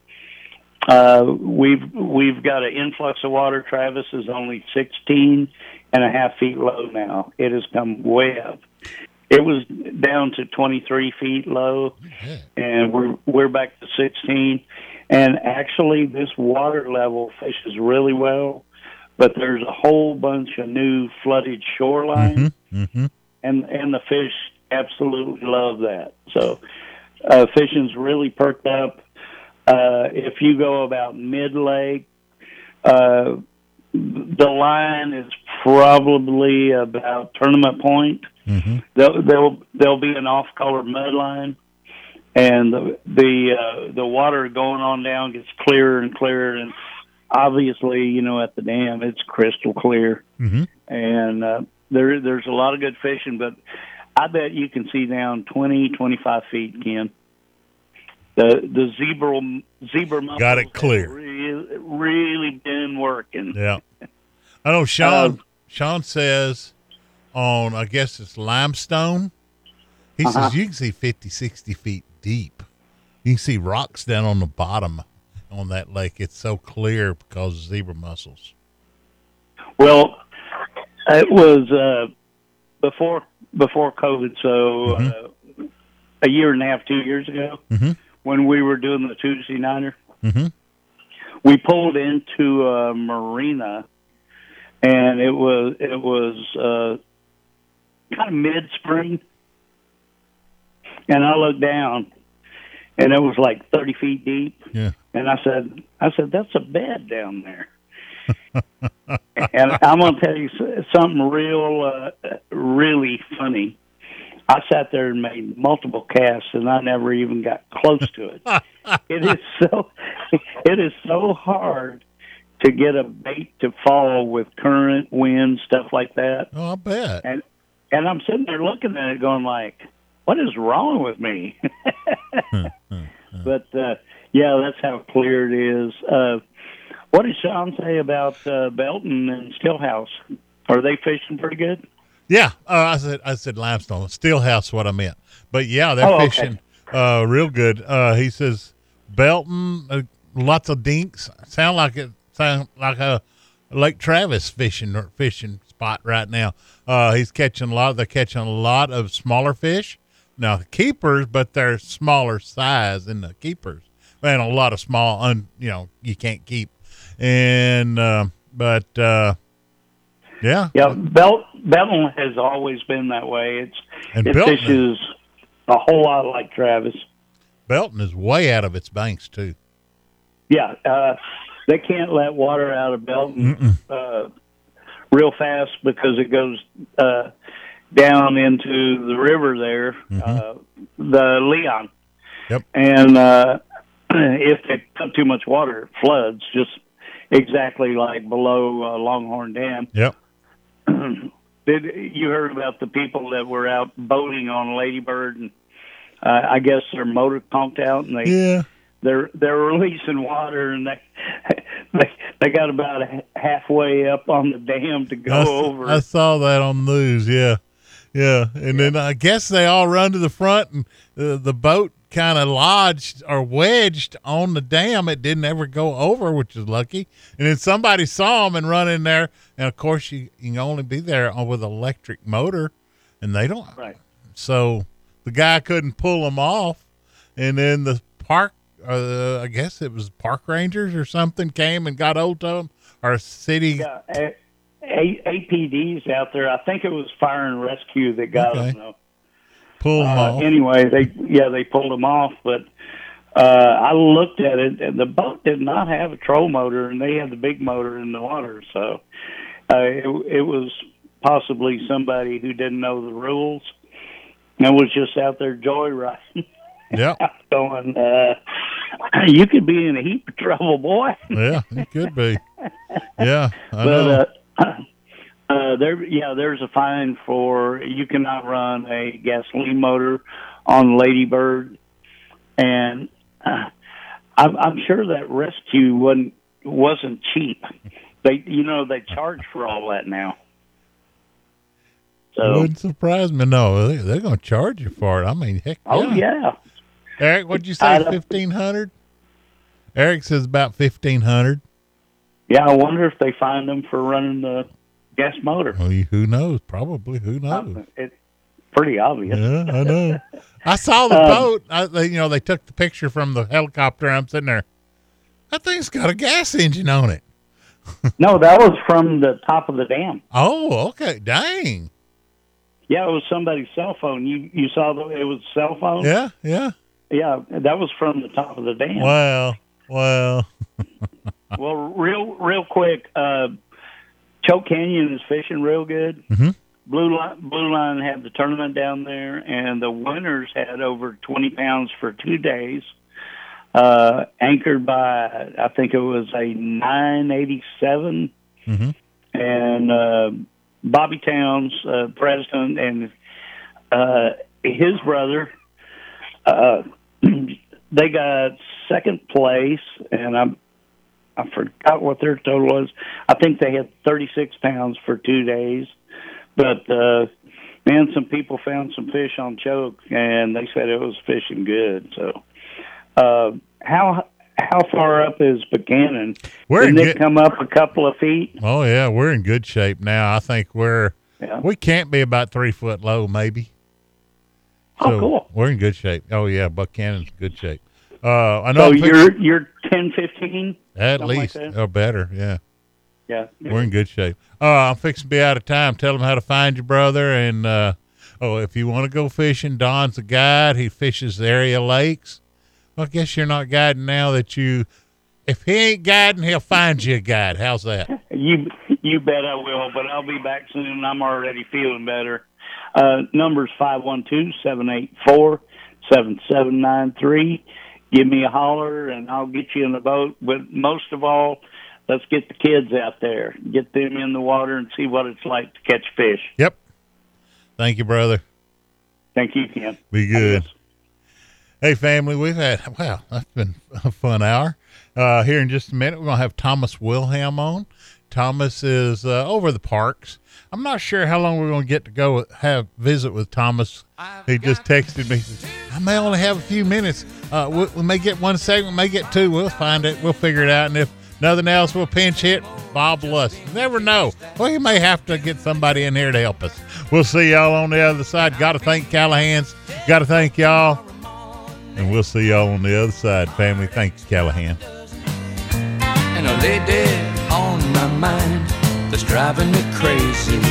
Uh, we've we've got an influx of water. Travis is only sixteen and a half feet low now. It has come way up. It was down to twenty-three feet low, and we're we're back to sixteen. And actually, this water level fishes really well, but there's a whole bunch of new flooded shoreline, Mm-hmm. Mm-hmm. and and the fish absolutely love that. So uh, fishing's really perked up. Uh, if you go about mid-lake, uh, the line is probably about tournament point. Mm-hmm. There'll, there'll, there'll be an off-color mud line, and the the, uh, the water going on down gets clearer and clearer. And obviously, you know, at the dam, it's crystal clear. Mm-hmm. And uh, there there's a lot of good fishing, but I bet you can see down twenty, twenty-five feet, Ken. The the zebra zebra mussels Got it clear. have Really, really been working. Yeah. I know Sean. Uh, Sean says on, I guess it's limestone. He Uh-huh. says you can see fifty, sixty feet deep. You can see rocks down on the bottom on that lake. It's so clear because of zebra mussels. Well, it was uh, before before COVID, so uh, a year and a half, two years ago, Mm-hmm. when we were doing the Tuesday Nighter, Mm-hmm. we pulled into a marina, and it was it was uh, kind of mid spring, and I looked down, and it was like thirty feet deep. Yeah. And I said, I said, that's a bed down there. And I'm going to tell you something real, uh, really funny. I sat there and made multiple casts, and I never even got close to it. It is so, it is so hard to get a bait to fall with current, wind, stuff like that. Oh, I bet. And and I'm sitting there looking at it, going like, "What is wrong with me?" But uh, yeah, that's how clear it is. Uh, what did Sean say about uh, Belton and Stillhouse? Are they fishing pretty good? Yeah, uh, I said I said limestone. Stillhouse, what I meant. But yeah, they're Oh, okay. fishing uh, real good. Uh, he says Belton, uh, lots of dinks. Sound like it. Sound like a Lake Travis fishing or fishing spot right now. Uh, he's catching a lot. They're catching a lot of smaller fish. Now the keepers, but they're smaller size than the keepers. And a lot of small, un, you know, you can't keep. And uh, but uh, yeah, Yeah, Belt Belton has always been that way. It's And it Belton- fishes a whole lot like Travis. Belton is way out of its banks too. Yeah, uh, they can't let water out of Belton uh, real fast because it goes uh, down into the river there, uh, the Leon. Yep. And uh, if they put too much water, it floods, just exactly like below uh, Longhorn Dam. Yep. Did you heard about the people that were out boating on Lady Bird, and uh, I guess their motor conked out, and they Yeah. they're they're releasing water, and they they they got about halfway up on the dam to go I, over. I saw that on the news. Yeah, yeah. And then I guess they all run to the front, and uh, the boat kind of lodged or wedged on the dam. It didn't ever go over, which is lucky. And then somebody saw them and run in there. And of course, you, you can only be there with electric motor, and they don't. Right. So the guy couldn't pull them off, and then the park. Uh, I guess it was park rangers or something came and got hold of them. Our city. Yeah, a, a, A P Ds out there. I think it was fire and rescue that got Okay. them. Though. Pull them uh, off. Anyway, they yeah they pulled them off, but uh, I looked at it, and the boat did not have a troll motor, and they had the big motor in the water. So uh, it, it was possibly somebody who didn't know the rules and was just out there joyriding. Yeah. Going, uh, you could be in a heap of trouble, boy. Yeah, it could be. Yeah, I but know. uh, uh, there, yeah, there's a fine for you cannot run a gasoline motor on Lady Bird, and uh, I'm, I'm sure that rescue wasn't wasn't cheap. They, you know, they charge for all that now. So wouldn't surprise me. No, they, they're going to charge you for it. I mean, heck. Oh yeah. Eric, what'd you say? Fifteen hundred. Eric says about fifteen hundred. Yeah, I wonder if they find them for running the gas motor. Well, who knows? Probably. Who knows? Uh, it's pretty obvious. Yeah, I know. I saw the um, boat. I, they, you know, they took the picture from the helicopter. I'm sitting there. That thing's got a gas engine on it. No, that was from the top of the dam. Oh, okay. Dang. Yeah, it was somebody's cell phone. You you saw the it was cell phone? Yeah, yeah. Yeah, that was from the top of the dam. Well, well. Well, real real quick, uh, Choke Canyon is fishing real good. Mm-hmm. Blue Line, Blue Line had the tournament down there, and the winners had over twenty pounds for two days. Uh, anchored by, I think it was a nine eighty-seven. Mm-hmm. And uh, Bobby Towns, uh, president, and uh, his brother, uh, they got second place, and I'm, I forgot what their total was. I think they had thirty-six pounds for two days. But, uh, man, some people found some fish on Choke, and they said it was fishing good. So, uh, how how far up is Buchanan? We're Didn't in it good, come up a couple of feet? Oh, yeah, we're in good shape now. I think we're yeah. we can't be about three foot low, maybe. So oh, cool. We're in good shape. Oh, yeah, Buchanan's good shape. Uh, I know. So you're you're ten, fifteen? At least, like or better, yeah. Yeah. We're in good shape. Uh, I'm fixing to be out of time. Tell them how to find your brother. And, uh, oh, if you want to go fishing, Don's a guide. He fishes the area lakes. Well, I guess you're not guiding now that you, if he ain't guiding, he'll find you a guide. How's that? You you bet I will, but I'll be back soon. I'm already feeling better. Uh, number's five one two, seven eight four, seven seven nine three. Give me a holler, and I'll get you in the boat. But most of all, let's get the kids out there, get them in the water, and see what it's like to catch fish. Yep. Thank you, brother. Thank you, Ken. Be good. Hey, family, we've had, wow, that's been a fun hour. Uh, here in just a minute, we're going to have Thomas Wilhelm on. Thomas is uh, over the parks. I'm not sure how long we're going to get to go have visit with Thomas. He just texted me. I may only have a few minutes. Uh, we, we may get one segment, may get two. We'll find it. We'll figure it out. And if nothing else, we'll pinch hit Bob Luss. Never know. Well, you may have to get somebody in here to help us. We'll see y'all on the other side. Got to thank Callahan's. Got to thank y'all. And we'll see y'all on the other side, family. Thank you, Callahan. And a lady on my mind that's driving me crazy.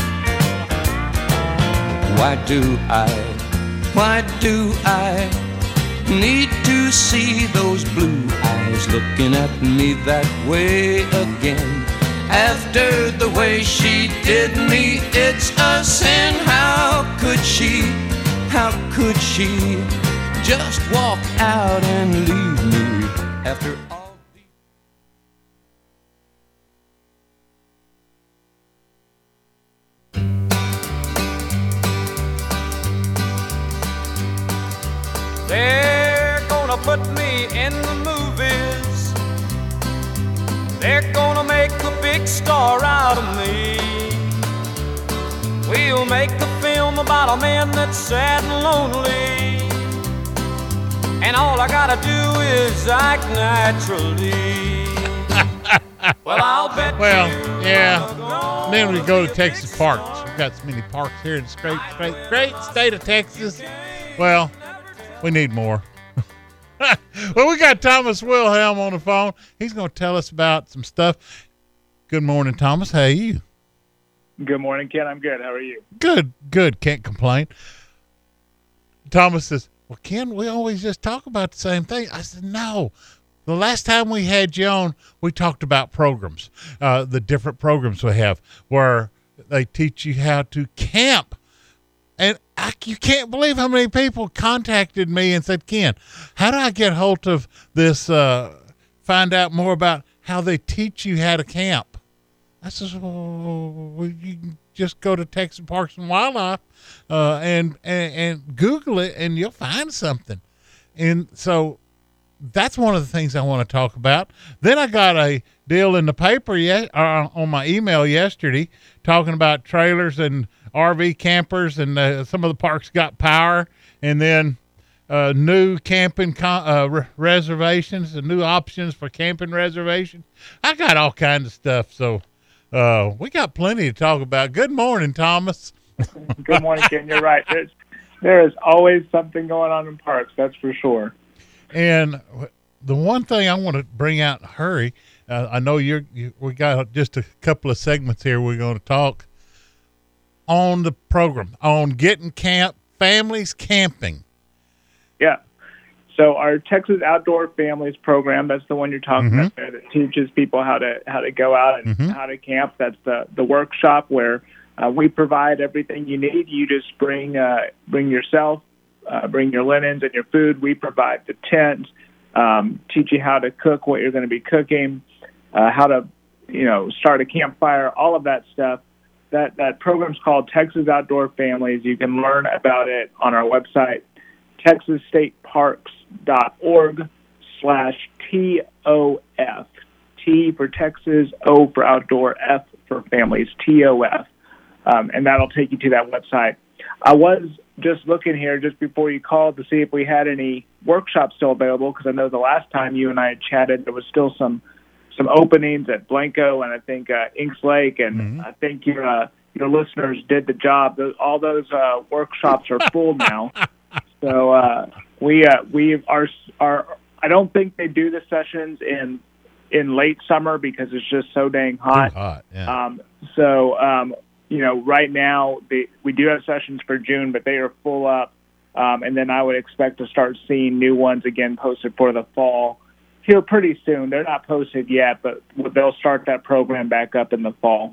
Why do I, why do I need to see those blue eyes looking at me that way again? After the way she did me, it's a sin. How could she, how could she just walk out and leave me after all? They're gonna put me in the movies. They're gonna make a big star out of me. We'll make a film about a man that's sad and lonely, and all I gotta do is act naturally. Well, I'll bet Well, you yeah. And then we go to Texas parks. We've got so many parks here in the great, great, great state of Texas. Well, we need more. Well, we got Thomas Wilhelm on the phone. He's going to tell us about some stuff. Good morning, Thomas. How are you? Good morning, Ken. I'm good. How are you? Good, good. Can't complain. Thomas says, well, Ken, we always just talk about the same thing. I said, no. The last time we had you on, we talked about programs, uh, the different programs we have where they teach you how to camp. And I, you can't believe how many people contacted me and said, Ken, how do I get hold of this, uh, find out more about how they teach you how to camp? I said, well, you can just go to Texas Parks and Wildlife uh, and, and, and Google it, and you'll find something. And so that's one of the things I want to talk about. Then I got a deal in the paper yet, uh, on my email yesterday talking about trailers and R V campers, and uh, some of the parks got power, and then uh, new camping con- uh, re- reservations and new options for camping reservations. I got all kinds of stuff, so uh, we got plenty to talk about. Good morning, Thomas. Good morning, Ken. You're right. There's, there is always something going on in parks, that's for sure. And the one thing I want to bring out in a hurry, uh, I know you're, you, we got just a couple of segments here we're going to talk on the program, on getting camp, families camping. Yeah. So our Texas Outdoor Families program, that's the one you're talking Mm-hmm. about there, that teaches people how to how to go out and Mhm. how to camp. That's the, the workshop where uh, we provide everything you need. You just bring uh, bring yourself, uh, bring your linens and your food. We provide the tent, um, teach you how to cook, what you're going to be cooking, uh, how to, you know, start a campfire, all of that stuff. That that program's called Texas Outdoor Families. You can learn about it on our website, texas state parks dot org slash T O F. T for Texas, O for outdoor, F for families, T O F. Um, and that'll take you to that website. I was just looking here just before you called to see if we had any workshops still available, because I know the last time you and I had chatted, there was still some some openings at Blanco and I think uh, Inks Lake, and mm-hmm. I think your uh, your listeners did the job. Those, all those uh, workshops are full now. So uh, we uh, we are are. I don't think they do the sessions in in late summer because it's just so dang hot. Too hot. Yeah. Um, so um, you know, right now the, we do have sessions for June, but they are full up. Um, and then I would expect to start seeing new ones again posted for the fall here pretty soon. They're not posted yet, but they'll start that program back up in the fall.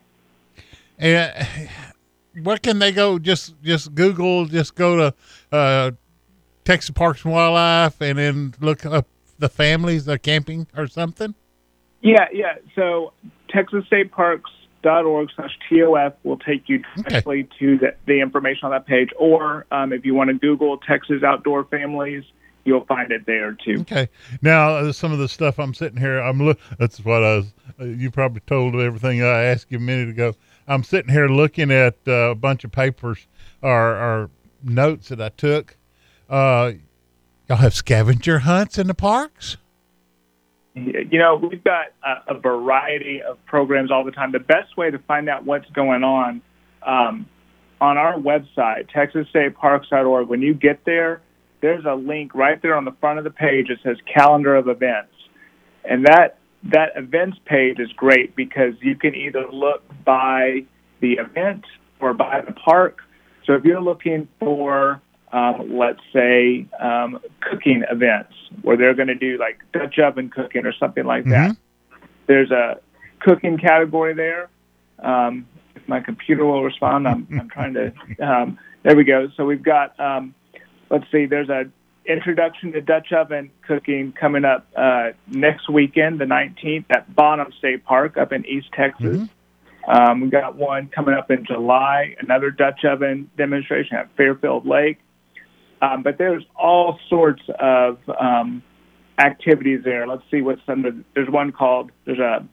And where can they go? Just just Google, just go to uh, Texas Parks and Wildlife and then look up the families, the camping or something? Yeah, yeah. So texas state parks dot org slash T O F will take you directly okay. to the, the information on that page. Or um, if you want to Google Texas Outdoor Families, you'll find it there too. Okay. Now, uh, some of the stuff I'm sitting here, I'm look. That's what I was. Uh, you probably told everything I asked you a minute ago. I'm sitting here looking at uh, a bunch of papers or, or notes that I took. Uh, y'all have scavenger hunts in the parks? You know, we've got a, a variety of programs all the time. The best way to find out what's going on, um, on our website, texas state parks dot org, when you get there, there's a link right there on the front of the page that says calendar of events. And that that events page is great because you can either look by the event or by the park. So if you're looking for, um, let's say, um, cooking events where they're going to do like Dutch oven cooking or something like that, mm-hmm. there's a cooking category there. Um, if my computer will respond, I'm, I'm trying to, um, there we go. So we've got, um, let's see, there's a introduction to Dutch oven cooking coming up uh, next weekend, the nineteenth, at Bonham State Park up in East Texas. Mm-hmm. Um, we've got one coming up in July, another Dutch oven demonstration at Fairfield Lake. Um, but there's all sorts of um, activities there. Let's see what's under. There's one called, there's a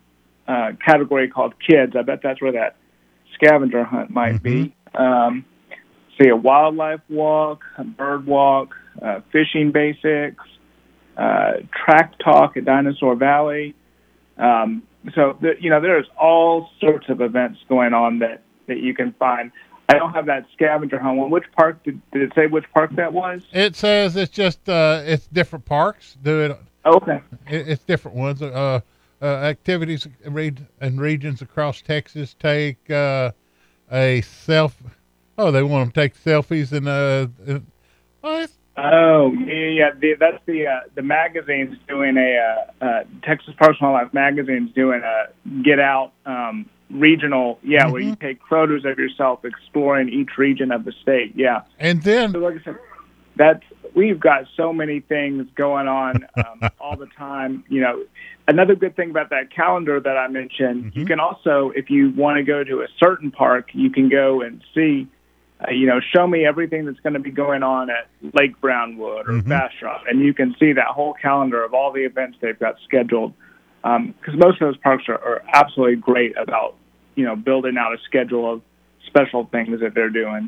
uh, category called kids. I bet that's where that scavenger hunt might Mm-hmm. be. Um, see a wildlife walk, a bird walk, uh, fishing basics, uh, track talk at Dinosaur Valley. Um, so, th- you know, there's all sorts of events going on that, that you can find. I don't have that scavenger hunt one. Which park, did, did it say which park that was? It says it's just, uh, it's different parks do it. Okay. It, it's different ones. Uh, uh, activities and regions across Texas take, uh, a self, oh, they want to take selfies and, uh, and oh, it's, Oh, yeah, yeah. The, that's the uh, the magazine's doing a uh, uh, Texas Parks and Wildlife magazine's doing a get out um, regional, yeah, Mm-hmm. where you take photos of yourself exploring each region of the state. Yeah, and then so like I said, that's we've got so many things going on um, all the time. You know, another good thing about that calendar that I mentioned, Mm-hmm. you can also, if you want to go to a certain park, you can go and see. Uh, you know, show me everything that's going to be going on at Lake Brownwood or Mhm. Bastrop, and you can see that whole calendar of all the events they've got scheduled. Because most of those parks are, are absolutely great about, you know, building out a schedule of special things that they're doing.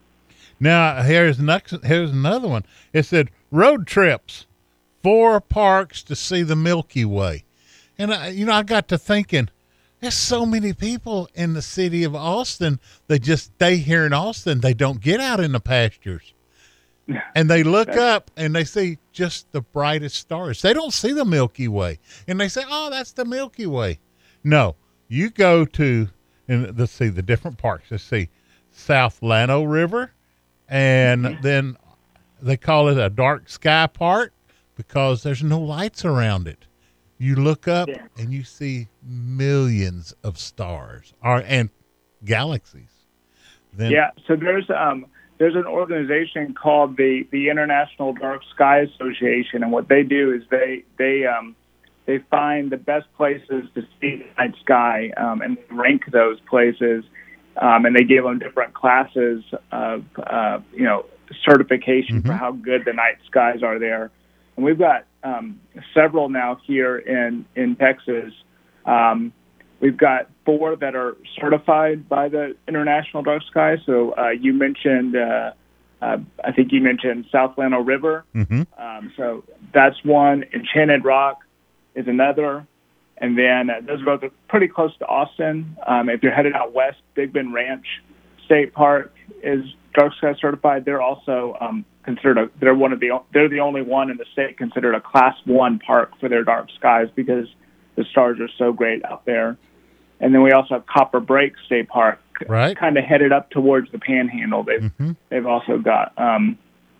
now here's next. Here's another one. It said road trips, four parks to see the Milky Way, and I, you know, I got to thinking. There's so many people in the city of Austin. They just stay here in Austin. They don't get out in the pastures. And they look up and they see just the brightest stars. They don't see the Milky Way. And they say, oh, that's the Milky Way. No, you go to, and let's see the different parks. Let's see South Llano River. And Mm-hmm. then they call it a dark sky park because there's no lights around it. You look up Yeah. and you see millions of stars or, and galaxies. Then, Yeah, so there's um there's an organization called the the International Dark Sky Association, and what they do is they they um they find the best places to see the night sky um, and rank those places, um, and they give them different classes of uh, you know certification for how good the night skies are there. And we've got um, several now here in in Texas. Um, we've got four that are certified by the International Dark Sky. So uh, you mentioned, uh, uh, I think you mentioned South Llano River. Mm-hmm. Um, so that's one. Enchanted Rock is another. And then uh, those are both pretty close to Austin. Um, if you're headed out west, Big Bend Ranch State Park is Dark Sky certified. They're also um, considered a, they're one of the they're the only one in the state considered a class one park for their dark skies because the stars are so great out there. And then we also have Copper Break State Park, right, kind of headed up towards the Panhandle. They've Mm-hmm. they've also got um,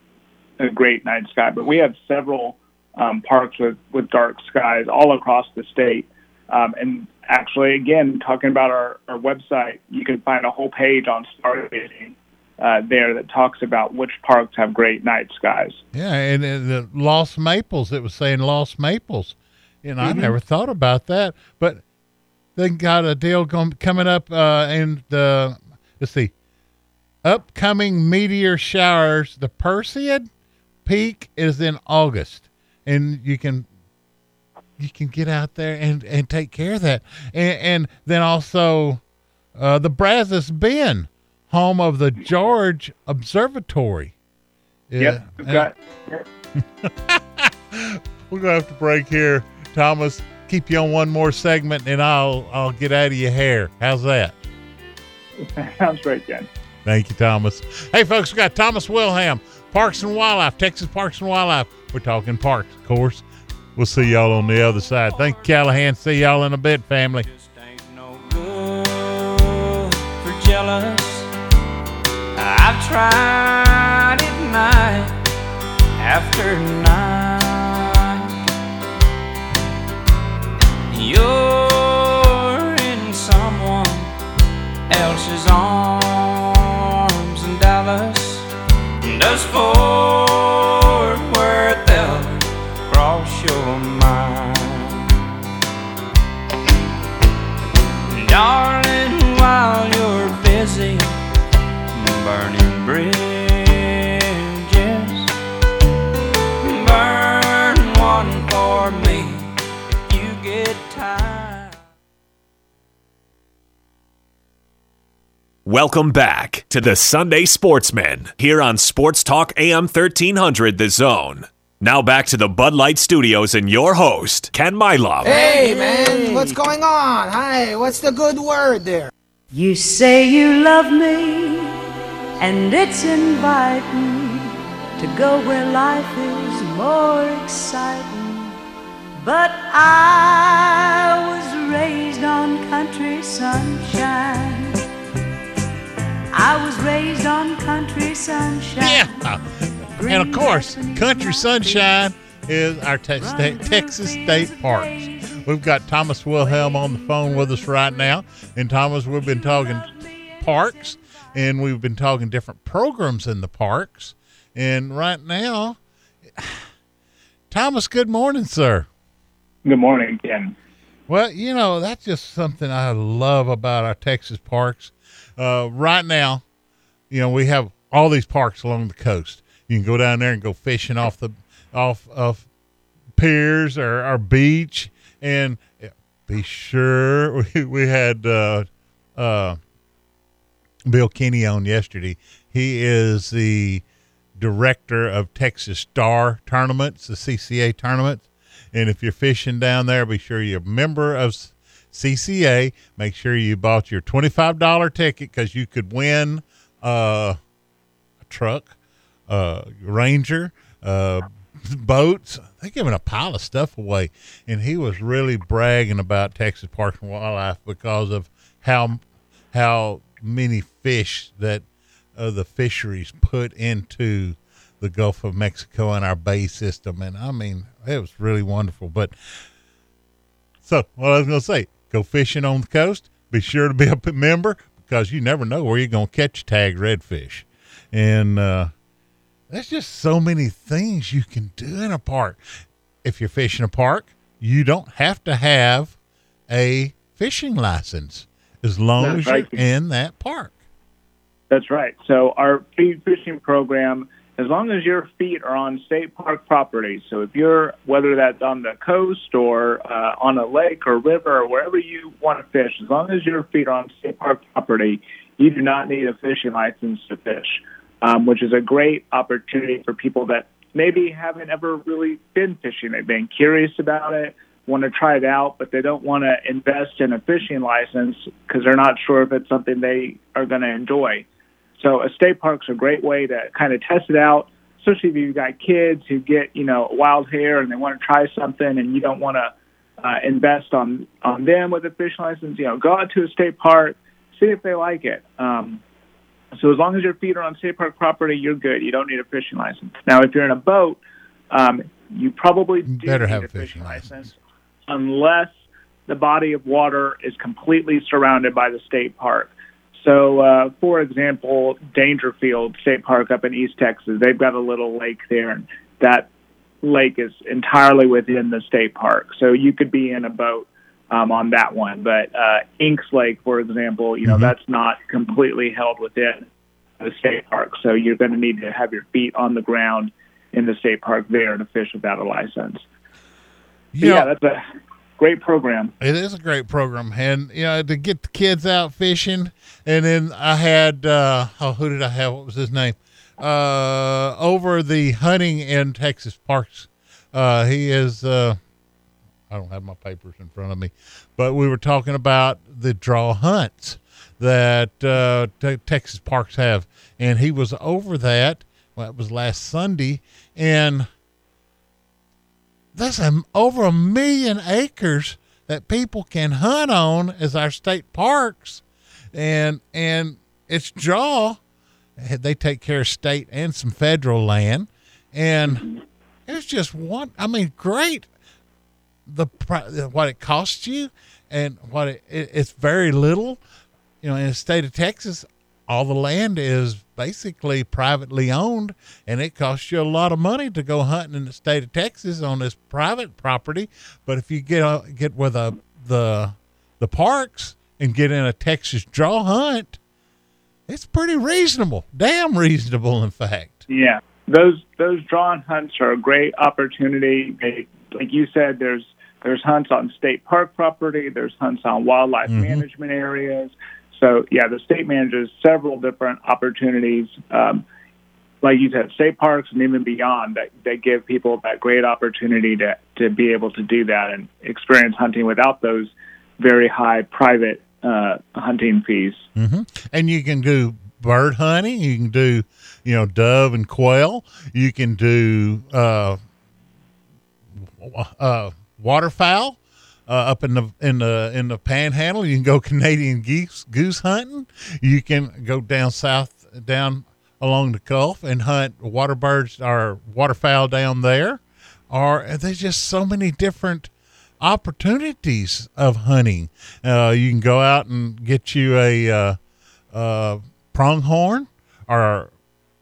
a great night sky. But we have several um, parks with, with dark skies all across the state. Um, and actually, again, talking about our, our website, you can find a whole page on stargazing uh, there that talks about which parks have great night skies. Yeah, and, and the Lost Maples, it was saying Lost Maples. And I Mhm. never thought about that. But they got a deal going, coming up uh, in the, let's see, upcoming meteor showers. The Perseid peak is in August. And you can you can get out there and, and take care of that. And, and then also uh, the Brazos Bend, home of the George Observatory. Yep. We've got, We're gonna have to break here, Thomas. Keep you on one more segment, and I'll I'll get out of your hair. How's that? Sounds great, Jen. Thank you, Thomas. Hey, folks, we got Thomas Wilhelm, Parks and Wildlife, Texas Parks and Wildlife. We're talking parks, of course. We'll see y'all on the other side. Thank you, Callahan. See y'all in a bit, family. For jealous, I've tried it night after night. You're in someone else's arms in Dallas. Does Fort Worth ever cross your mind? Darling, while you're busy burning bridges, burn one for me if you get tired. Welcome back to the Sunday Sportsman here on Sports Talk A M thirteen hundred The Zone. Now back to the Bud Light Studios and your host, Ken Milov. Hey, man, what's going on? Hi, what's the good word there? You say you love me, and it's inviting to go where life is more exciting. But I was raised on country sunshine. I was raised on country sunshine. Yeah. And, of course, Country Sunshine is our te- sta- Texas State Parks. We've got Thomas Wilhelm on the phone with us right now. And, Thomas, we've been talking parks, and we've been talking different programs in the parks. And right now, Thomas, good morning, sir. Good morning, Ken. Well, you know, that's just something I love about our Texas parks. Uh, right now, you know, we have all these parks along the coast. You can go down there and go fishing off the off of piers or our beach, and be sure we, we had uh, uh, Bill Kinney on yesterday. He is the director of Texas Star Tournaments, the C C A tournaments, and if you're fishing down there, be sure you're a member of C C A. Make sure you bought your twenty-five dollars ticket because you could win uh, a truck. Uh, Ranger, uh, boats. They're giving a pile of stuff away. And he was really bragging about Texas Parks and Wildlife because of how how many fish that uh, the fisheries put into the Gulf of Mexico and our bay system. And, I mean, it was really wonderful. But so what I was going to say, go fishing on the coast. Be sure to be a member because you never know where you're going to catch tagged redfish. And, uh, there's just so many things you can do in a park. If you're fishing a park, you don't have to have a fishing license as long That's as right. you're in that park. That's right. So our feed fishing program, as long as your feet are on state park property, so if you're, whether that's on the coast or uh, on a lake or river or wherever you want to fish, as long as your feet are on state park property, you do not need a fishing license to fish. Um, which is a great opportunity for people that maybe haven't ever really been fishing. They've been curious about it, want to try it out, but they don't want to invest in a fishing license because they're not sure if it's something they are going to enjoy. So a state park's a great way to kind of test it out, especially if you've got kids who get, you know, wild hair and they want to try something and you don't want to uh, invest on, on them with a fishing license. You know, go out to a state park, see if they like it. Um, So as long as your feet are on state park property, you're good. You don't need a fishing license. Now, if you're in a boat, um, you probably do better need have a a fishing fishing license, license unless the body of water is completely surrounded by the state park. So, uh, for example, Dangerfield State Park up in East Texas, they've got a little lake there, and that lake is entirely within the state park. So you could be in a boat Um, on that one. But uh, Inks Lake, for example, you know, mm-hmm. that's not completely held within the state park. So you're going to need to have your feet on the ground in the state park there to fish without a license. You yeah, know, that's a great program. It is a great program. And, you know, to get the kids out fishing. And then I had, uh, oh, who did I have? What was his name? Uh, over the hunting in Texas parks. Uh, he is, uh, I don't have my papers in front of me, but we were talking about the draw hunts that uh, te- Texas parks have. And he was over that. Well, it was last Sunday. And that's a, over a million acres that people can hunt on as our state parks. And, and it's draw. They take care of state and some federal land. And it's just one, I mean, great. The what it costs you and what it, it, it's very little. You know, in the state of Texas, all the land is basically privately owned, and it costs you a lot of money to go hunting in the state of Texas on this private property. But if you get uh, get with a, the the parks and get in a Texas draw hunt, it's pretty reasonable, damn reasonable, in fact. Yeah, those those draw hunts are a great opportunity. They, like you said, there's There's hunts on state park property. There's hunts on wildlife mm-hmm. management areas. So, yeah, the state manages several different opportunities, um, like you said, state parks and even beyond, that, that give people that great opportunity to, to be able to do that and experience hunting without those very high private uh, hunting fees. Mm-hmm. And you can do bird hunting. You can do, you know, dove and quail. You can do uh, uh, waterfowl. Uh, up in the in the in the Panhandle, you can go Canadian geese goose hunting. You can go down south, down along the Gulf, and hunt water birds or waterfowl down there. Or there's just so many different opportunities of hunting. Uh, you can go out and get you a uh, uh, pronghorn, or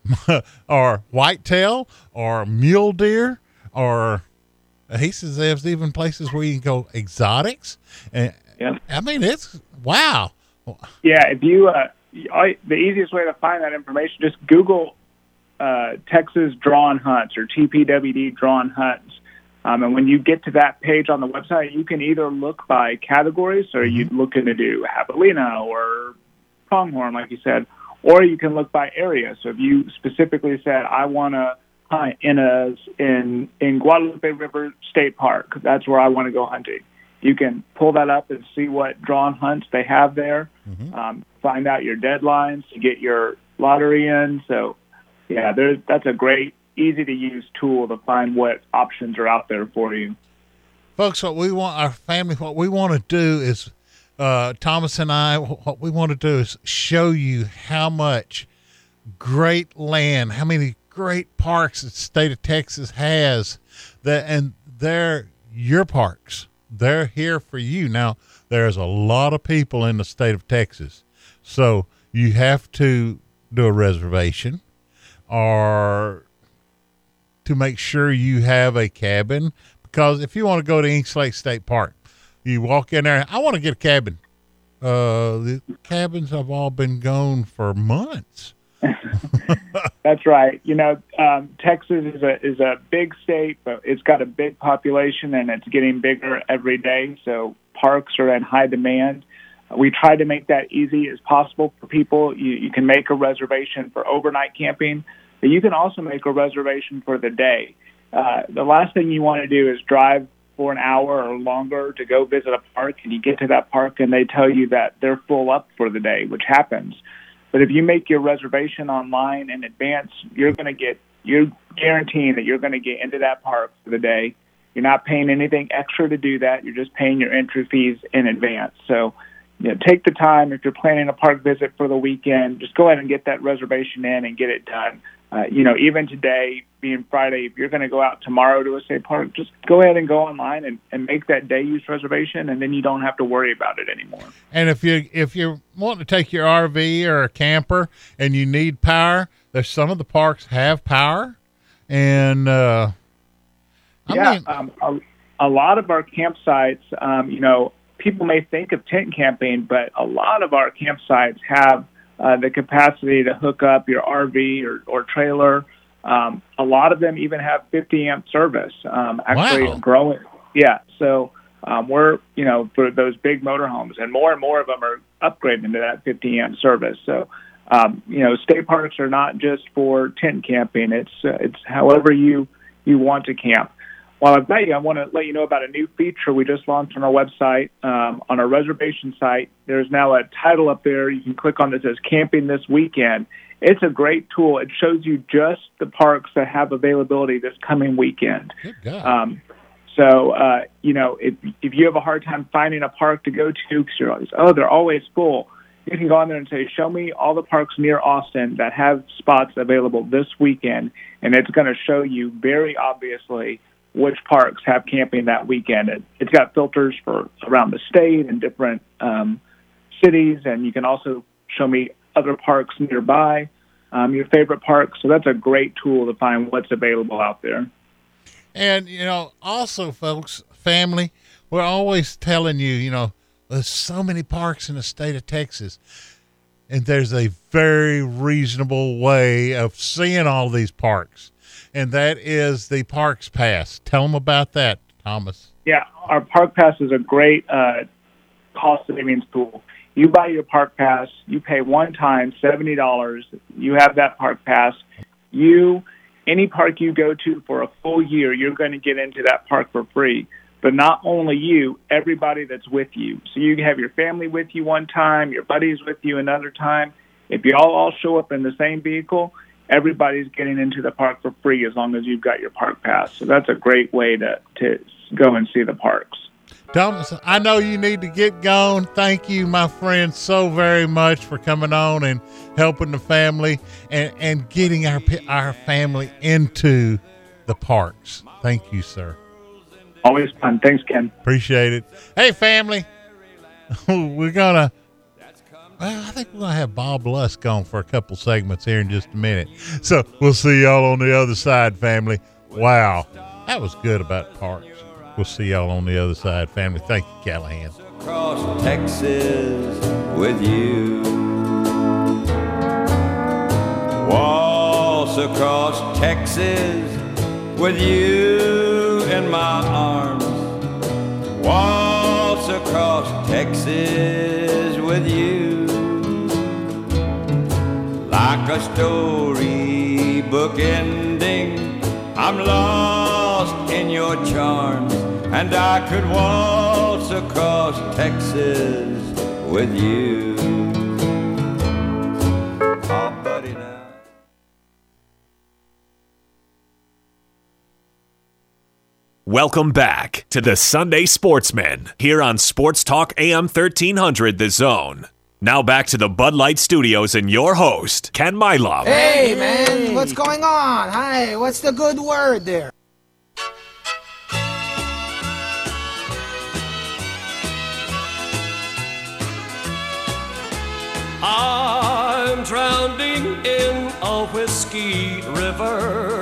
or whitetail, or mule deer, or he says there's even places where you can go exotics. And yeah. I mean, it's wow. Yeah. If you, uh, I, the easiest way to find that information, just Google uh, Texas Drawn Hunts or T P W D Drawn Hunts. Um, and when you get to that page on the website, you can either look by categories, so mm-hmm. you're looking to do javelina or pronghorn, like you said, or you can look by area. So if you specifically said, I want to hunt in a in in Guadalupe River State Park, that's where I want to go hunting, you can pull that up and see what drawn hunts they have there. Mm-hmm. Um, find out your deadlines to get your lottery in. So, yeah, there's that's a great, easy to use tool to find what options are out there for you. Folks, what we want, our family, what we want to do is, uh, Thomas and I, what we want to do is show you how much great land, how many great parks the state of Texas has, that, and they're your parks. They're here for you. Now, there's a lot of people in the state of Texas, so you have to do a reservation or to make sure you have a cabin, because if you want to go to Inks Lake State Park, you walk in there, I want to get a cabin. Uh, the cabins have all been gone for months. That's right. You know, um, Texas is a is a big state, but it's got a big population, and it's getting bigger every day. So parks are in high demand. We try to make that easy as possible for people. You, you can make a reservation for overnight camping, but you can also make a reservation for the day. Uh, the last thing you want to do is drive for an hour or longer to go visit a park, and you get to that park and they tell you that they're full up for the day, which happens. But if you make your reservation online in advance, you're going to get, you're guaranteeing that you're going to get into that park for the day. You're not paying anything extra to do that. You're just paying your entry fees in advance. So, you know, take the time. If you're planning a park visit for the weekend, just go ahead and get that reservation in and get it done. Uh, you know, even today, being Friday, if you're going to go out tomorrow to a state park, just go ahead and go online and, and make that day use reservation, and then you don't have to worry about it anymore. And if you if you want to take your R V or a camper and you need power, there's some of the parks have power, and uh, I yeah, mean, um, a, a lot of our campsites, um, you know, people may think of tent camping, but a lot of our campsites have Uh, the capacity to hook up your R V or, or trailer. Um, a lot of them even have fifty amp service. Um, actually wow. growing. Yeah. So um, we're, you know, for those big motorhomes, and more and more of them are upgrading to that fifty amp service. So, um, you know, state parks are not just for tent camping. It's, uh, it's however you, you want to camp. While I've got you, I want to let you know about a new feature we just launched on our website. Um, on our reservation site, there's now a title up there you can click on that says Camping This Weekend. It's a great tool. It shows you just the parks that have availability this coming weekend. Good God. Um, so, uh, you know, if, if you have a hard time finding a park to go to because you're always, oh, they're always full, you can go on there and say, show me all the parks near Austin that have spots available this weekend, and it's going to show you very obviously which parks have camping that weekend. It, it's got filters for around the state and different um, cities, and you can also show me other parks nearby, um, your favorite parks. So that's a great tool to find what's available out there. And, you know, also, folks, family, we're always telling you, you know, there's so many parks in the state of Texas, and there's a very reasonable way of seeing all these parks. And that is the Parks Pass. Tell them about that, Thomas. Yeah, our Park Pass is a great uh, cost savings tool. You buy your park pass, you pay one time seventy dollars. You have that park pass. You, any park you go to for a full year, you're going to get into that park for free. But not only you, everybody that's with you. So you have your family with you one time, your buddies with you another time. If you all, all show up in the same vehicle, everybody's getting into the park for free as long as you've got your park pass. So that's a great way to, to go and see the parks. Thomas, I know you need to get going. Thank you, my friend, so very much for coming on and helping the family and, and getting our our family into the parks. Thank you, sir. Always fun. Thanks, Ken. Appreciate it. Hey, family, we're going to, well, I think we're going to have Bob Lusk on for a couple segments here in just a minute. So we'll see y'all on the other side, family. Wow, that was good about parks. We'll see y'all on the other side, family. Thank you, Callahan. Across Texas with you. Waltz across Texas with you in my arms. Waltz across Texas with you. Like a storybook ending, I'm lost in your charms. And I could waltz across Texas with you. Oh, buddy, now. Welcome back to the Sunday Sportsman here on Sports Talk A M thirteen hundred The Zone. Now back to the Bud Light Studios and your host, Ken Mylov. Hey, man, what's going on? Hi, what's the good word there? I'm drowning in a whiskey river,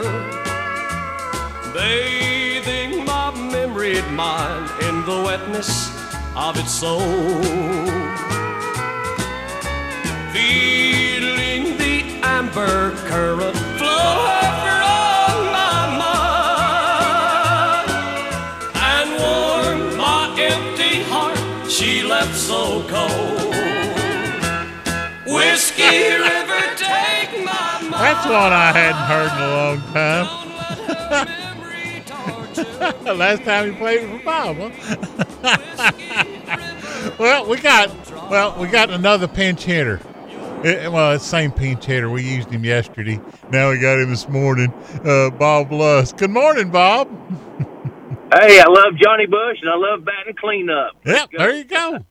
bathing my memoried mind in the wetness of its soul, feeling the amber current flow from my mind and warm my empty heart she left so cold. Whiskey River, take my mind. That's one I hadn't heard in a long time. Last time he played for Bob, huh? Well, we got well, we got another pinch hitter. It, well, it's the same pinch hitter. We used him yesterday. Now we got him this morning. Uh, Bob Lusk. Good morning, Bob. Hey, I love Johnny Bush and I love batting cleanup. Yep, there you go,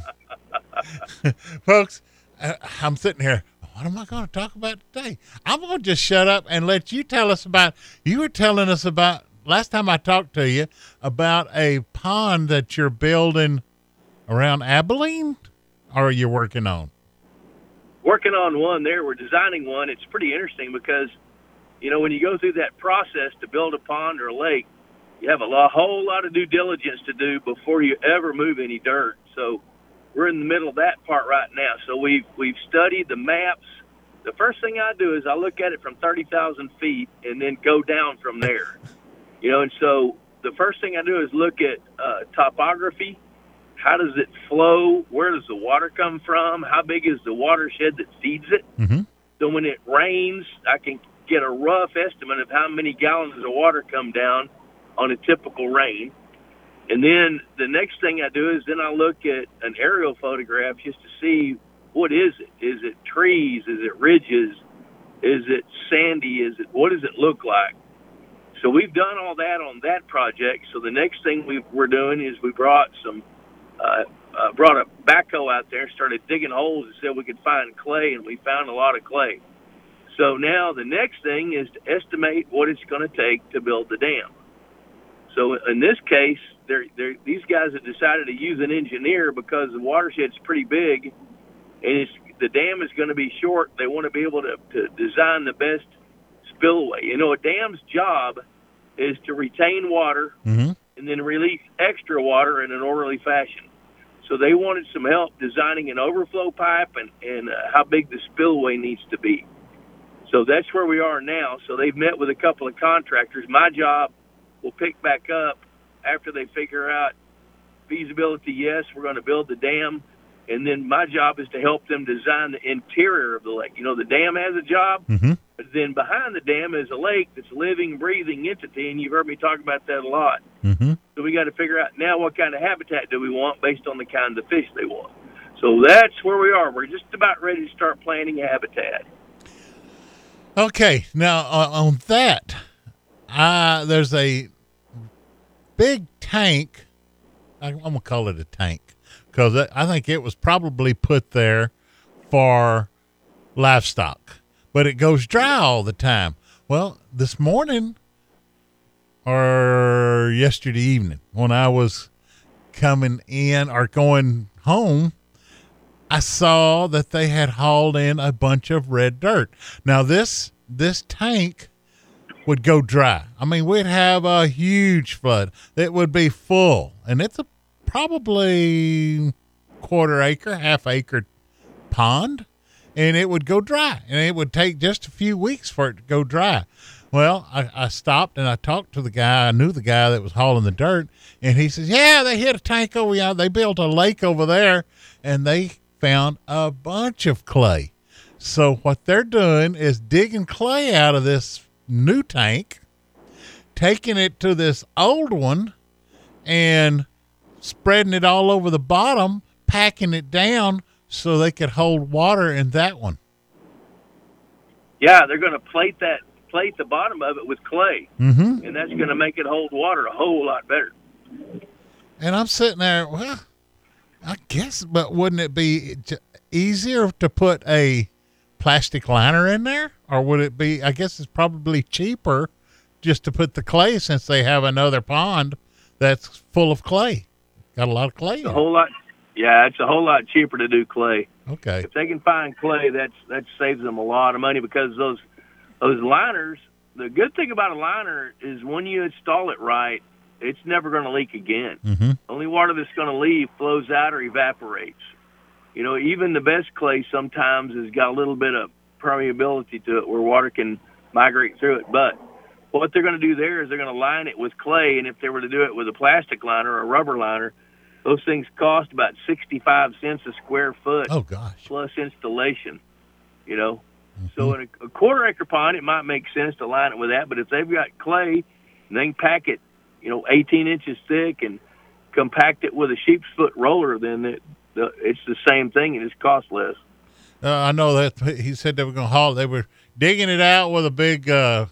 folks. I'm sitting here, what am I going to talk about today? I'm going to just shut up and let you tell us about, you were telling us about, last time I talked to you, about a pond that you're building around Abilene, or are you working on? Working on one there. We're designing one. It's pretty interesting because, you know, when you go through that process to build a pond or a lake, you have a lot, whole lot of due diligence to do before you ever move any dirt. So we're in the middle of that part right now. So we've we've studied the maps. The first thing I do is I look at it from thirty thousand feet and then go down from there. You know, and so the first thing I do is look at uh, topography. How does it flow? Where does the water come from? How big is the watershed that feeds it? Mm-hmm. So when it rains, I can get a rough estimate of how many gallons of water come down on a typical rain. And then the next thing I do is then I look at an aerial photograph just to see what is it? Is it trees? Is it ridges? Is it sandy? Is it, what does it look like? So we've done all that on that project. So the next thing we, we're doing is we brought some, uh, uh, brought a backhoe out there and started digging holes and said we could find clay, and we found a lot of clay. So now the next thing is to estimate what it's going to take to build the dam. So in this case, they're, they're, these guys have decided to use an engineer because the watershed's pretty big, and it's, the dam is going to be short. They want to be able to, to design the best spillway. You know, a dam's job is to retain water mm-hmm. and then release extra water in an orderly fashion. So they wanted some help designing an overflow pipe and, and uh, how big the spillway needs to be. So that's where we are now. So they've met with a couple of contractors. My job will pick back up after they figure out feasibility. Yes, we're going to build the dam. and then my job is to help them design the interior of the lake. You know, the dam has a job, mm-hmm. but then behind the dam is a lake that's a living, breathing entity, and you've heard me talk about that a lot. Mm-hmm. So we got to figure out now what kind of habitat do we want based on the kind of fish they want. So that's where we are. We're just about ready to start planning habitat. Okay, now uh, on that, uh, there's a big tank. I'm going to call it a tank because I think it was probably put there for livestock, but it goes dry all the time. Well, this morning or yesterday evening when I was coming in or going home, I saw that they had hauled in a bunch of red dirt. Now this this tank would go dry. I mean, we'd have a huge flood. It would be full, and it's a probably quarter acre, half acre pond, and it would go dry, and it would take just a few weeks for it to go dry. Well, I, I stopped and I talked to the guy. I knew the guy that was hauling the dirt, and he says, yeah, they hit a tank over here. They built a lake over there, and they found a bunch of clay. So what they're doing is digging clay out of this new tank, taking it to this old one, and spreading it all over the bottom, packing it down so they could hold water in that one. Yeah, they're going to plate that plate the bottom of it with clay, mm-hmm. and that's going to make it hold water a whole lot better. And I'm sitting there, well, I guess, but wouldn't it be easier to put a plastic liner in there, or would it be? I guess it's probably cheaper just to put the clay since they have another pond that's full of clay. Got a lot of clay. It's a whole lot. Yeah, it's a whole lot cheaper to do clay. Okay. If they can find clay, that's that saves them a lot of money because those those liners. The good thing about a liner is when you install it right, it's never going to leak again. Mm-hmm. Only water that's going to leave flows out or evaporates. You know, even the best clay sometimes has got a little bit of permeability to it where water can migrate through it. But what they're going to do there is they're going to line it with clay, and if they were to do it with a plastic liner or a rubber liner, those things cost about sixty-five cents a square foot. Oh, gosh. Plus installation, you know. Mm-hmm. So in a, a quarter acre pond, it might make sense to line it with that. But if they've got clay, and they can pack it, you know, eighteen inches thick and compact it with a sheep's foot roller, then it, the, it's the same thing and it's cost less. Uh, I know that he said they were going to haul. They were digging it out with a big uh,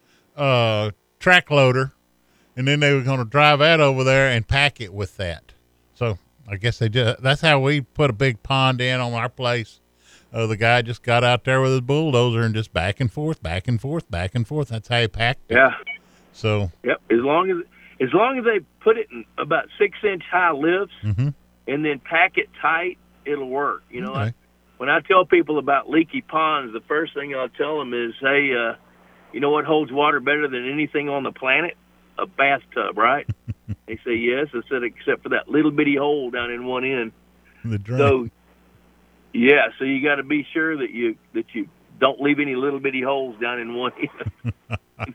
uh, track loader, and then they were going to drive that over there and pack it with that. So I guess they did. That's how we put a big pond in on our place. Uh, the guy just got out there with his bulldozer and just back and forth, back and forth, back and forth. That's how he packed it. Yeah. So. Yep. As long as as long as they put it in about six inch high lifts mm-hmm. and then pack it tight, it'll work. You know, Okay. I, when I tell people about leaky ponds, the first thing I'll tell them is, hey, uh, you know what holds water better than anything on the planet? A bathtub, right? They say yes. I said, except for that little bitty hole down in one end. The drain. So, yeah, so you got to be sure that you that you don't leave any little bitty holes down in one end.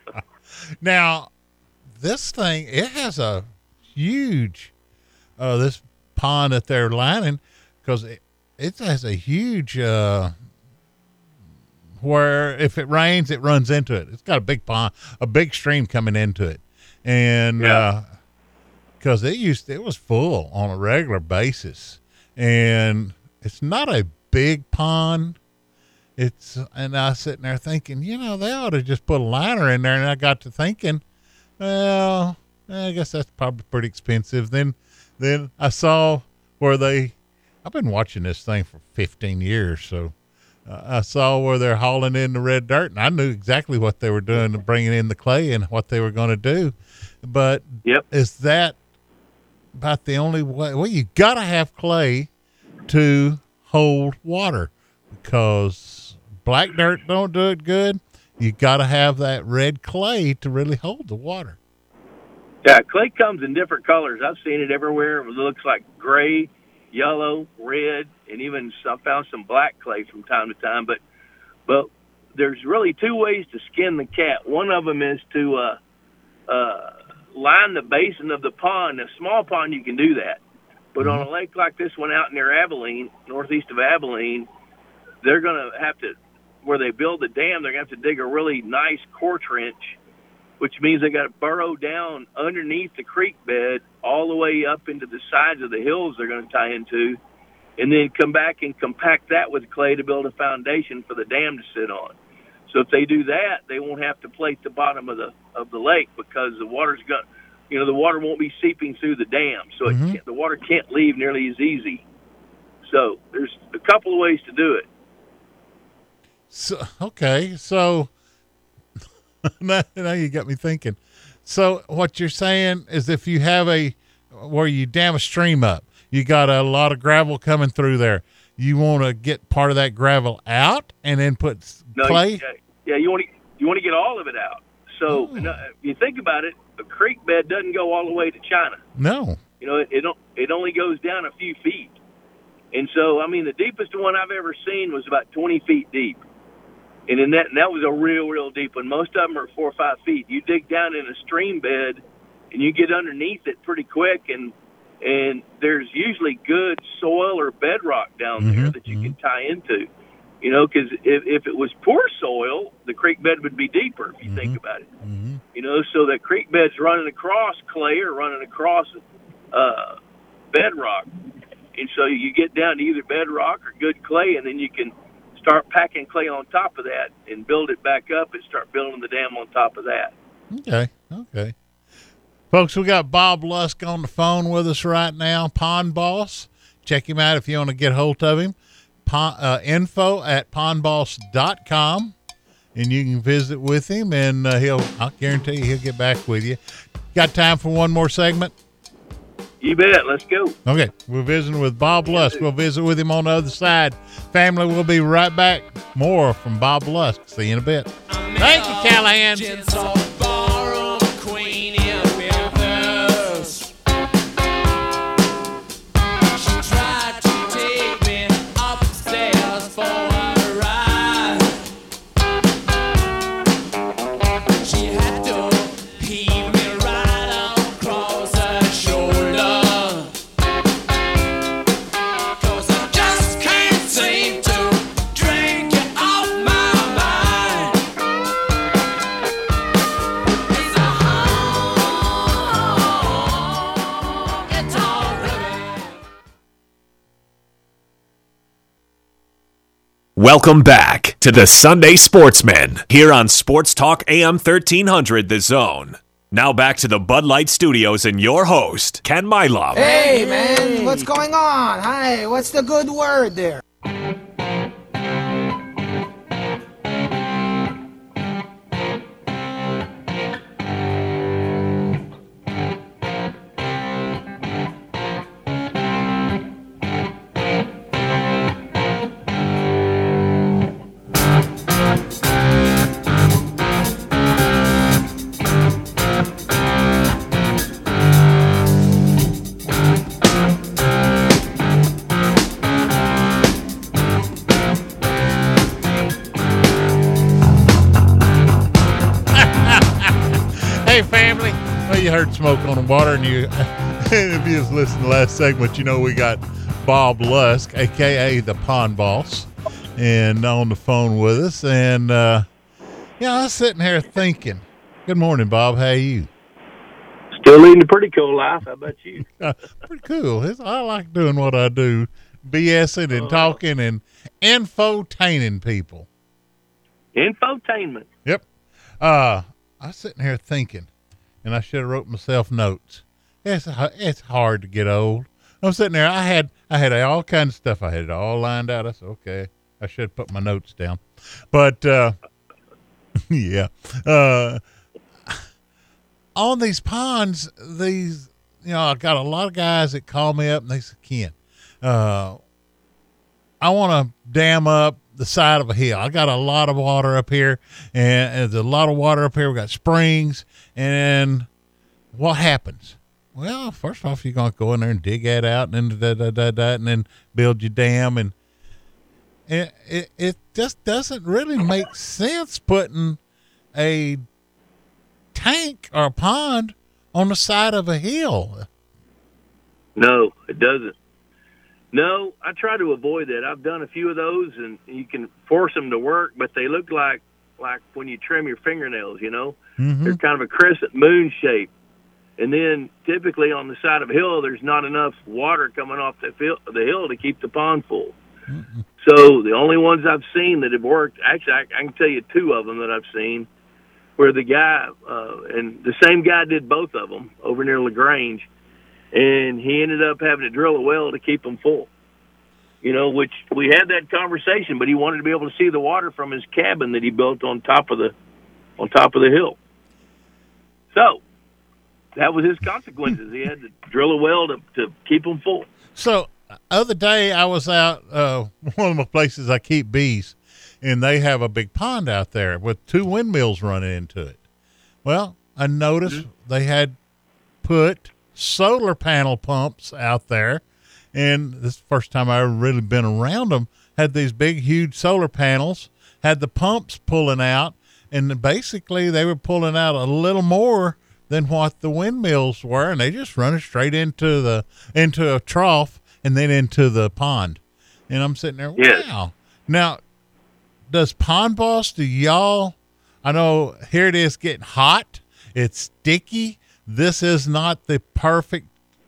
Now, this thing, it has a huge, uh, this pond that they're lining, because it, it has a huge, uh, where if it rains, it runs into it. It's got a big pond, a big stream coming into it. And, Yeah. uh, cause it used to, it was full on a regular basis, and it's not a big pond. It's, and I was sitting there thinking, you know, they ought to just put a liner in there. And I got to thinking, well, I guess that's probably pretty expensive. Then, then I saw where they, I've been watching this thing for fifteen years. So uh, I saw where they're hauling in the red dirt, and I knew exactly what they were doing to bringing in the clay and what they were going to do. But yep. Is that about the only way? Well, you got to have clay to hold water, because black dirt don't do it good. You got to have that red clay to really hold the water. Yeah, clay comes in different colors. I've seen it everywhere. It looks like gray, yellow, red, and even I found some black clay from time to time. But but there's really two ways to skin the cat. One of them is to uh, uh, line the basin of the pond. A small pond, you can do that. But on a lake like this one out near Abilene, northeast of Abilene, they're going to have to, where they build the dam, they're going to have to dig a really nice core trench, which means they got to burrow down underneath the creek bed all the way up into the sides of the hills they're going to tie into, and then come back and compact that with clay to build a foundation for the dam to sit on. So if they do that, they won't have to plate the bottom of the of the lake because the water's going, you know, the water won't be seeping through the dam, so it can't, the water can't leave nearly as easy. So there's a couple of ways to do it. So okay, so now, now you got me thinking. So what you're saying is, if you have a where you dam a stream up, you got a lot of gravel coming through there. You want to get part of that gravel out and then put no, clay. Yeah, yeah, you want to you want to get all of it out. So Oh. no, if you think about it, a creek bed doesn't go all the way to China. No. You know, it it, don't, it only goes down a few feet. And so, I mean, the deepest one I've ever seen was about twenty feet deep. And in that, and that was a real, real deep one. Most of them are four or five feet. You dig down in a stream bed, and you get underneath it pretty quick, and and there's usually good soil or bedrock down Mm-hmm. there that you can tie into. You know, because if, if it was poor soil, the creek bed would be deeper, if you Mm-hmm. think about it. You know, so that creek bed's running across clay or running across uh, bedrock. And so you get down to either bedrock or good clay, and then you can start packing clay on top of that and build it back up and start building the dam on top of that. Okay. Okay. Folks, we got Bob Lusk on the phone with us right now, Pond Boss. Check him out if you want to get hold of him. Pond, uh, info at pond boss dot com, and you can visit with him, and uh, he'll, I'll guarantee you, he'll get back with you. Got time for one more segment? You bet. Let's go. Okay. We're visiting with Bob Lusk. We'll visit with him on the other side. Family, we'll be right back. More from Bob Lusk. See you in a bit. Thank you, Callahan. Welcome back to the Sunday Sportsman here on Sports Talk A M thirteen hundred The Zone. Now back to the Bud Light Studios and your host, Ken Mylov. Hey, man, what's going on? Hi, what's the good word there? Hey, family. Well, you heard Smoke on the Water, and you, if you just listened to the last segment, you know we got Bob Lusk, a k a the Pond Boss, and on the phone with us. And, uh, yeah, I was sitting here thinking, good morning, Bob. How are you? Still leading a pretty cool life. How about you? Uh, pretty cool. It's, I like doing what I do, BSing and talking and infotaining people. Infotainment. Yep. Uh, I was sitting here thinking, and I should have wrote myself notes. It's it's hard to get old. I'm sitting there. I had I had all kinds of stuff. I had it all lined out. I said, okay, I should put my notes down. But uh, yeah, uh, on these ponds, these you know, I got a lot of guys that call me up and they say, Ken, uh, I want to dam up the side of a hill. I got a lot of water up here, and, and there's a lot of water up here. We got springs, and what happens? Well, first off, you're going to go in there and dig that out, and then da, da, da, da, and then build your dam, and it, it it just doesn't really make sense putting a tank or a pond on the side of a hill. No, it doesn't. No, I try to avoid that. I've done a few of those, and you can force them to work, but they look like like when you trim your fingernails, you know. Mm-hmm. They're kind of a crescent moon shape. And then typically on the side of a hill, there's not enough water coming off the, fil- the hill to keep the pond full. Mm-hmm. So the only ones I've seen that have worked, actually, I, I can tell you two of them that I've seen, where the guy, uh, and the same guy did both of them over near LaGrange, and he ended up having to drill a well to keep them full. You know, which we had that conversation, but he wanted to be able to see the water from his cabin that he built on top of the on top of the hill. So that was his consequences. He had to drill a well to, to keep them full. So other day I was out, uh, one of the places I keep bees, and they have a big pond out there with two windmills running into it. Well, I noticed mm-hmm. they had put solar panel pumps out there. And this is the first time I've ever really been around them, had these big, huge solar panels, had the pumps pulling out, and basically they were pulling out a little more than what the windmills were, and they just run it straight into the into a trough and then into the pond. And I'm sitting there, wow. Yes. Now, does Pond Boss, do y'all, I know here it is getting hot, it's sticky, this is not the perfect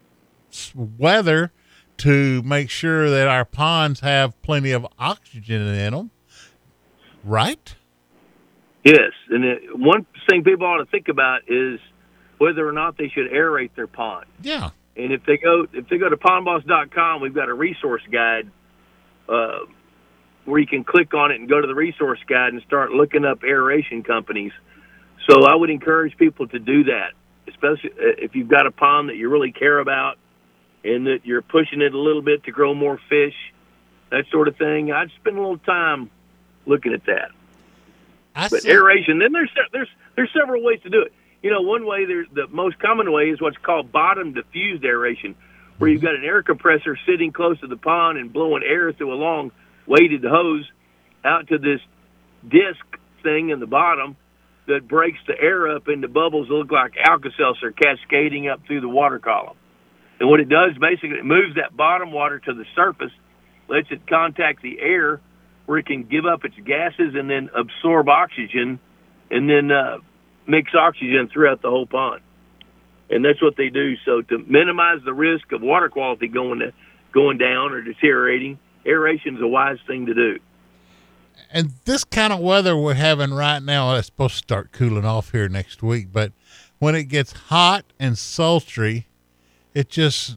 weather to make sure that our ponds have plenty of oxygen in them, right? Yes, and it, one thing people ought to think about is whether or not they should aerate their pond. Yeah. And if they go if they go to pond boss dot com, we've got a resource guide uh, where you can click on it and go to the resource guide and start looking up aeration companies. So I would encourage people to do that, especially if you've got a pond that you really care about and that you're pushing it a little bit to grow more fish, that sort of thing. I'd spend a little time looking at that. I but see. Aeration, then there's there's there's several ways to do it. You know, one way, there's the most common way is what's called bottom diffused aeration, where you've got an air compressor sitting close to the pond and blowing air through a long weighted hose out to this disc thing in the bottom that breaks the air up into bubbles that look like Alka-Seltzer cascading up through the water column. And what it does, basically, it moves that bottom water to the surface, lets it contact the air where it can give up its gases and then absorb oxygen and then uh, mix oxygen throughout the whole pond. And that's what they do. So to minimize the risk of water quality going to, going down or deteriorating, aeration is a wise thing to do. And this kind of weather we're having right now, it's supposed to start cooling off here next week, but when it gets hot and sultry, it just,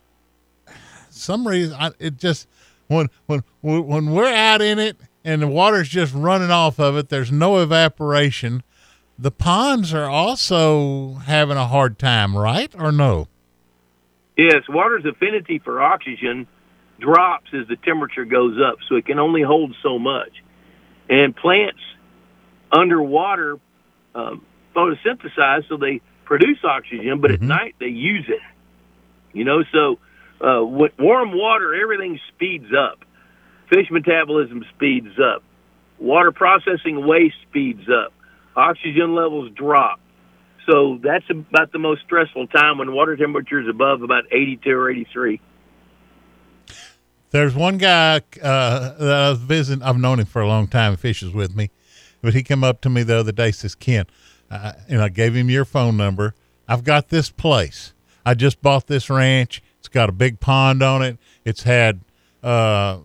some reason, I, it just, when, when, when we're out in it and the water's just running off of it, there's no evaporation. The ponds are also having a hard time, right? Or no? Yes. Water's affinity for oxygen drops as the temperature goes up, so it can only hold so much. And plants underwater um, photosynthesize, so they produce oxygen, but mm-hmm. at night they use it. You know, so uh, with warm water, everything speeds up. Fish metabolism speeds up. Water processing waste speeds up. Oxygen levels drop. So that's about the most stressful time when water temperature is above about eighty-two or eighty-three. There's one guy uh, that I was visiting. I've known him for a long time. He fishes with me. But he came up to me the other day, says, Ken, uh, and I gave him your phone number. I've got this place. I just bought this ranch. It's got a big pond on it. It's had uh,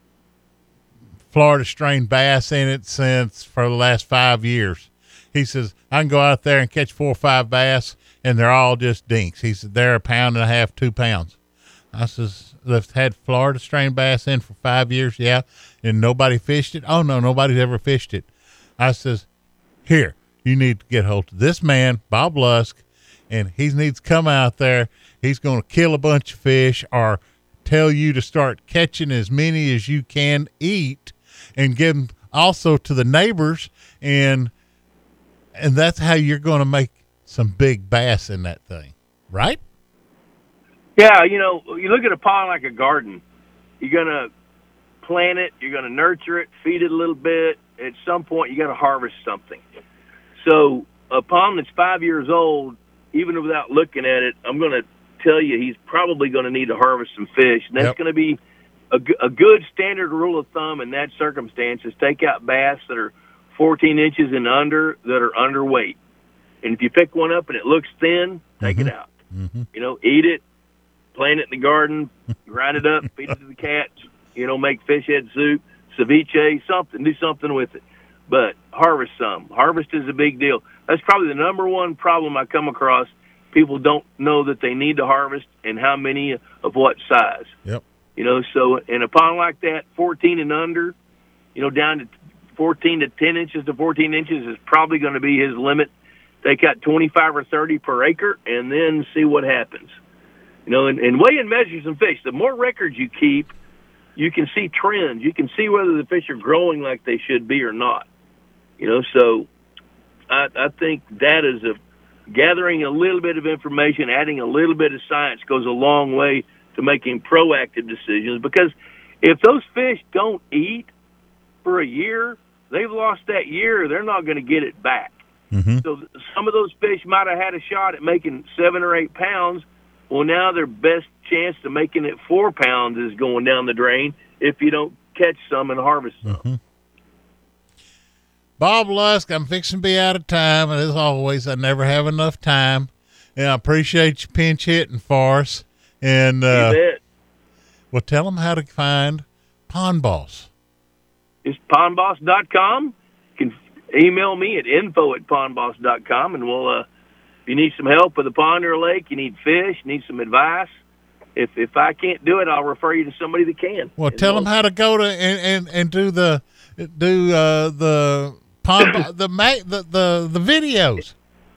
Florida strain bass in it since for the last five years. He says, I can go out there and catch four or five bass, and they're all just dinks. He said, they're a pound and a half, two pounds. I says, they've had Florida strain bass in for five years, yeah, and nobody fished it? Oh, no, nobody's ever fished it. I says, here, you need to get hold of this man, Bob Lusk, and he needs to come out there. He's going to kill a bunch of fish or tell you to start catching as many as you can eat and give them also to the neighbors, and and that's how you're going to make some big bass in that thing, right? Yeah, you know, you look at a pond like a garden. You're going to plant it, you're going to nurture it, feed it a little bit. At some point, you got to harvest something. So a pond that's five years old, even without looking at it, I'm going to tell you he's probably going to need to harvest some fish. And that's Yep. going to be a, g- a good standard rule of thumb in that circumstance is take out bass that are fourteen inches and under that are underweight. And if you pick one up and it looks thin, take Mm-hmm. it out. You know, eat it, plant it in the garden, grind it up, feed it to the cats, you know, make fish head soup, ceviche, something, do something with it. But harvest some. Harvest is a big deal. That's probably the number one problem I come across. People don't know that they need to harvest and how many of what size. Yep. You know, so in a pond like that, fourteen and under, you know, down to fourteen to ten inches to fourteen inches is probably going to be his limit. Take out twenty-five or thirty per acre and then see what happens. You know, and, and weigh and measure some fish. The more records you keep, you can see trends. You can see whether the fish are growing like they should be or not. You know, so I, I think that is a gathering a little bit of information, adding a little bit of science goes a long way to making proactive decisions. Because if those fish don't eat for a year, they've lost that year. They're not going to get it back. Mm-hmm. So some of those fish might have had a shot at making seven or eight pounds. Well, now their best chance to making it four pounds is going down the drain if you don't catch some and harvest some. Mm-hmm. Bob Lusk, I'm fixing to be out of time, and as always, I never have enough time. And I appreciate you pinch hitting for us. And uh, You bet. well, tell them how to find Pond Boss. It's pond boss dot com. You can email me at info at pond boss dot com, and we'll, uh, if you need some help with a pond or a lake, you need fish, need some advice, if if I can't do it, I'll refer you to somebody that can. Well, tell them how to go to and, and, and do the do uh, the pond the, ma- the the the videos.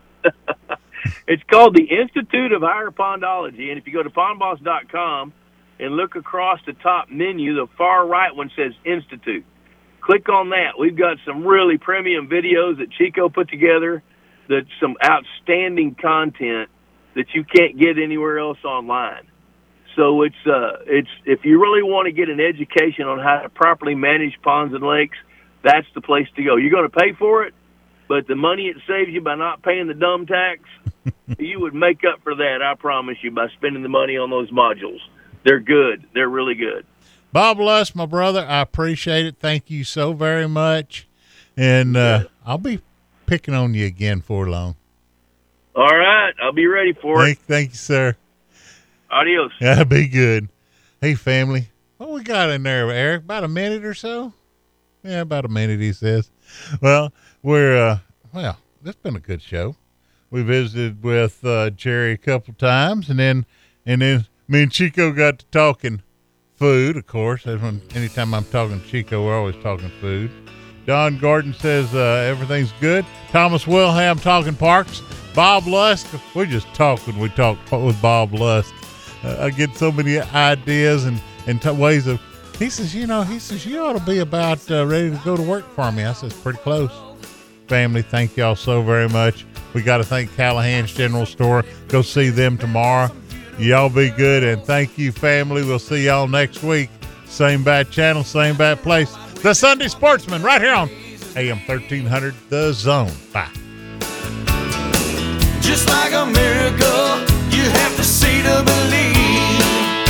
It's called the Institute of Higher Pondology, and if you go to pond boss dot com and look across the top menu, the far right one says Institute. Click on that. We've got some really premium videos that Chico put together, that's some outstanding content that you can't get anywhere else online. So it's uh, it's if you really want to get an education on how to properly manage ponds and lakes, that's the place to go. You're going to pay for it, but the money it saves you by not paying the dumb tax, you would make up for that, I promise you, by spending the money on those modules. They're good. They're really good. Bob Lusk, my brother, I appreciate it. Thank you so very much. And uh, I'll be picking on you again for long. All right. I'll be ready for Thank, it. thank you, sir. Adios. Yeah, be good. Hey, family. What we got in there, Eric? About a minute or so? Yeah, about a minute, he says. Well, we're, uh, well, it's been a good show. We visited with uh, Jerry a couple times, and then, and then me and Chico got to talking food, of course. When, anytime I'm talking to Chico, we're always talking food. Don Gordon says uh, everything's good. Thomas Wilhelm talking parks. Bob Lusk, we just talk when we talk with Bob Lusk. Uh, I get so many ideas and, and t- ways of, he says, you know, he says, you ought to be about uh, ready to go to work for me. I says, pretty close. Family, thank y'all so very much. We got to thank Callahan's General Store. Go see them tomorrow. Y'all be good, and thank you, family. We'll see y'all next week. Same bad channel, same bad place. The Sunday Sportsman, right here on A M thirteen hundred, The Zone. Bye. Just like a miracle, you have to see to believe.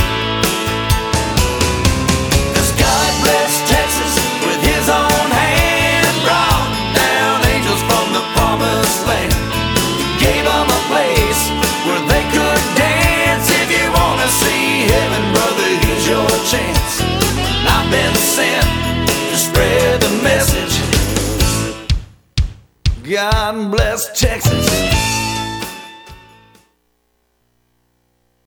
'Cause God bless Texas with his own hand, brought down angels from the promised land, gave them a place where they could dance. If you want to see heaven, brother, here's your chance. And I've been sent to spread the message. God bless Texas.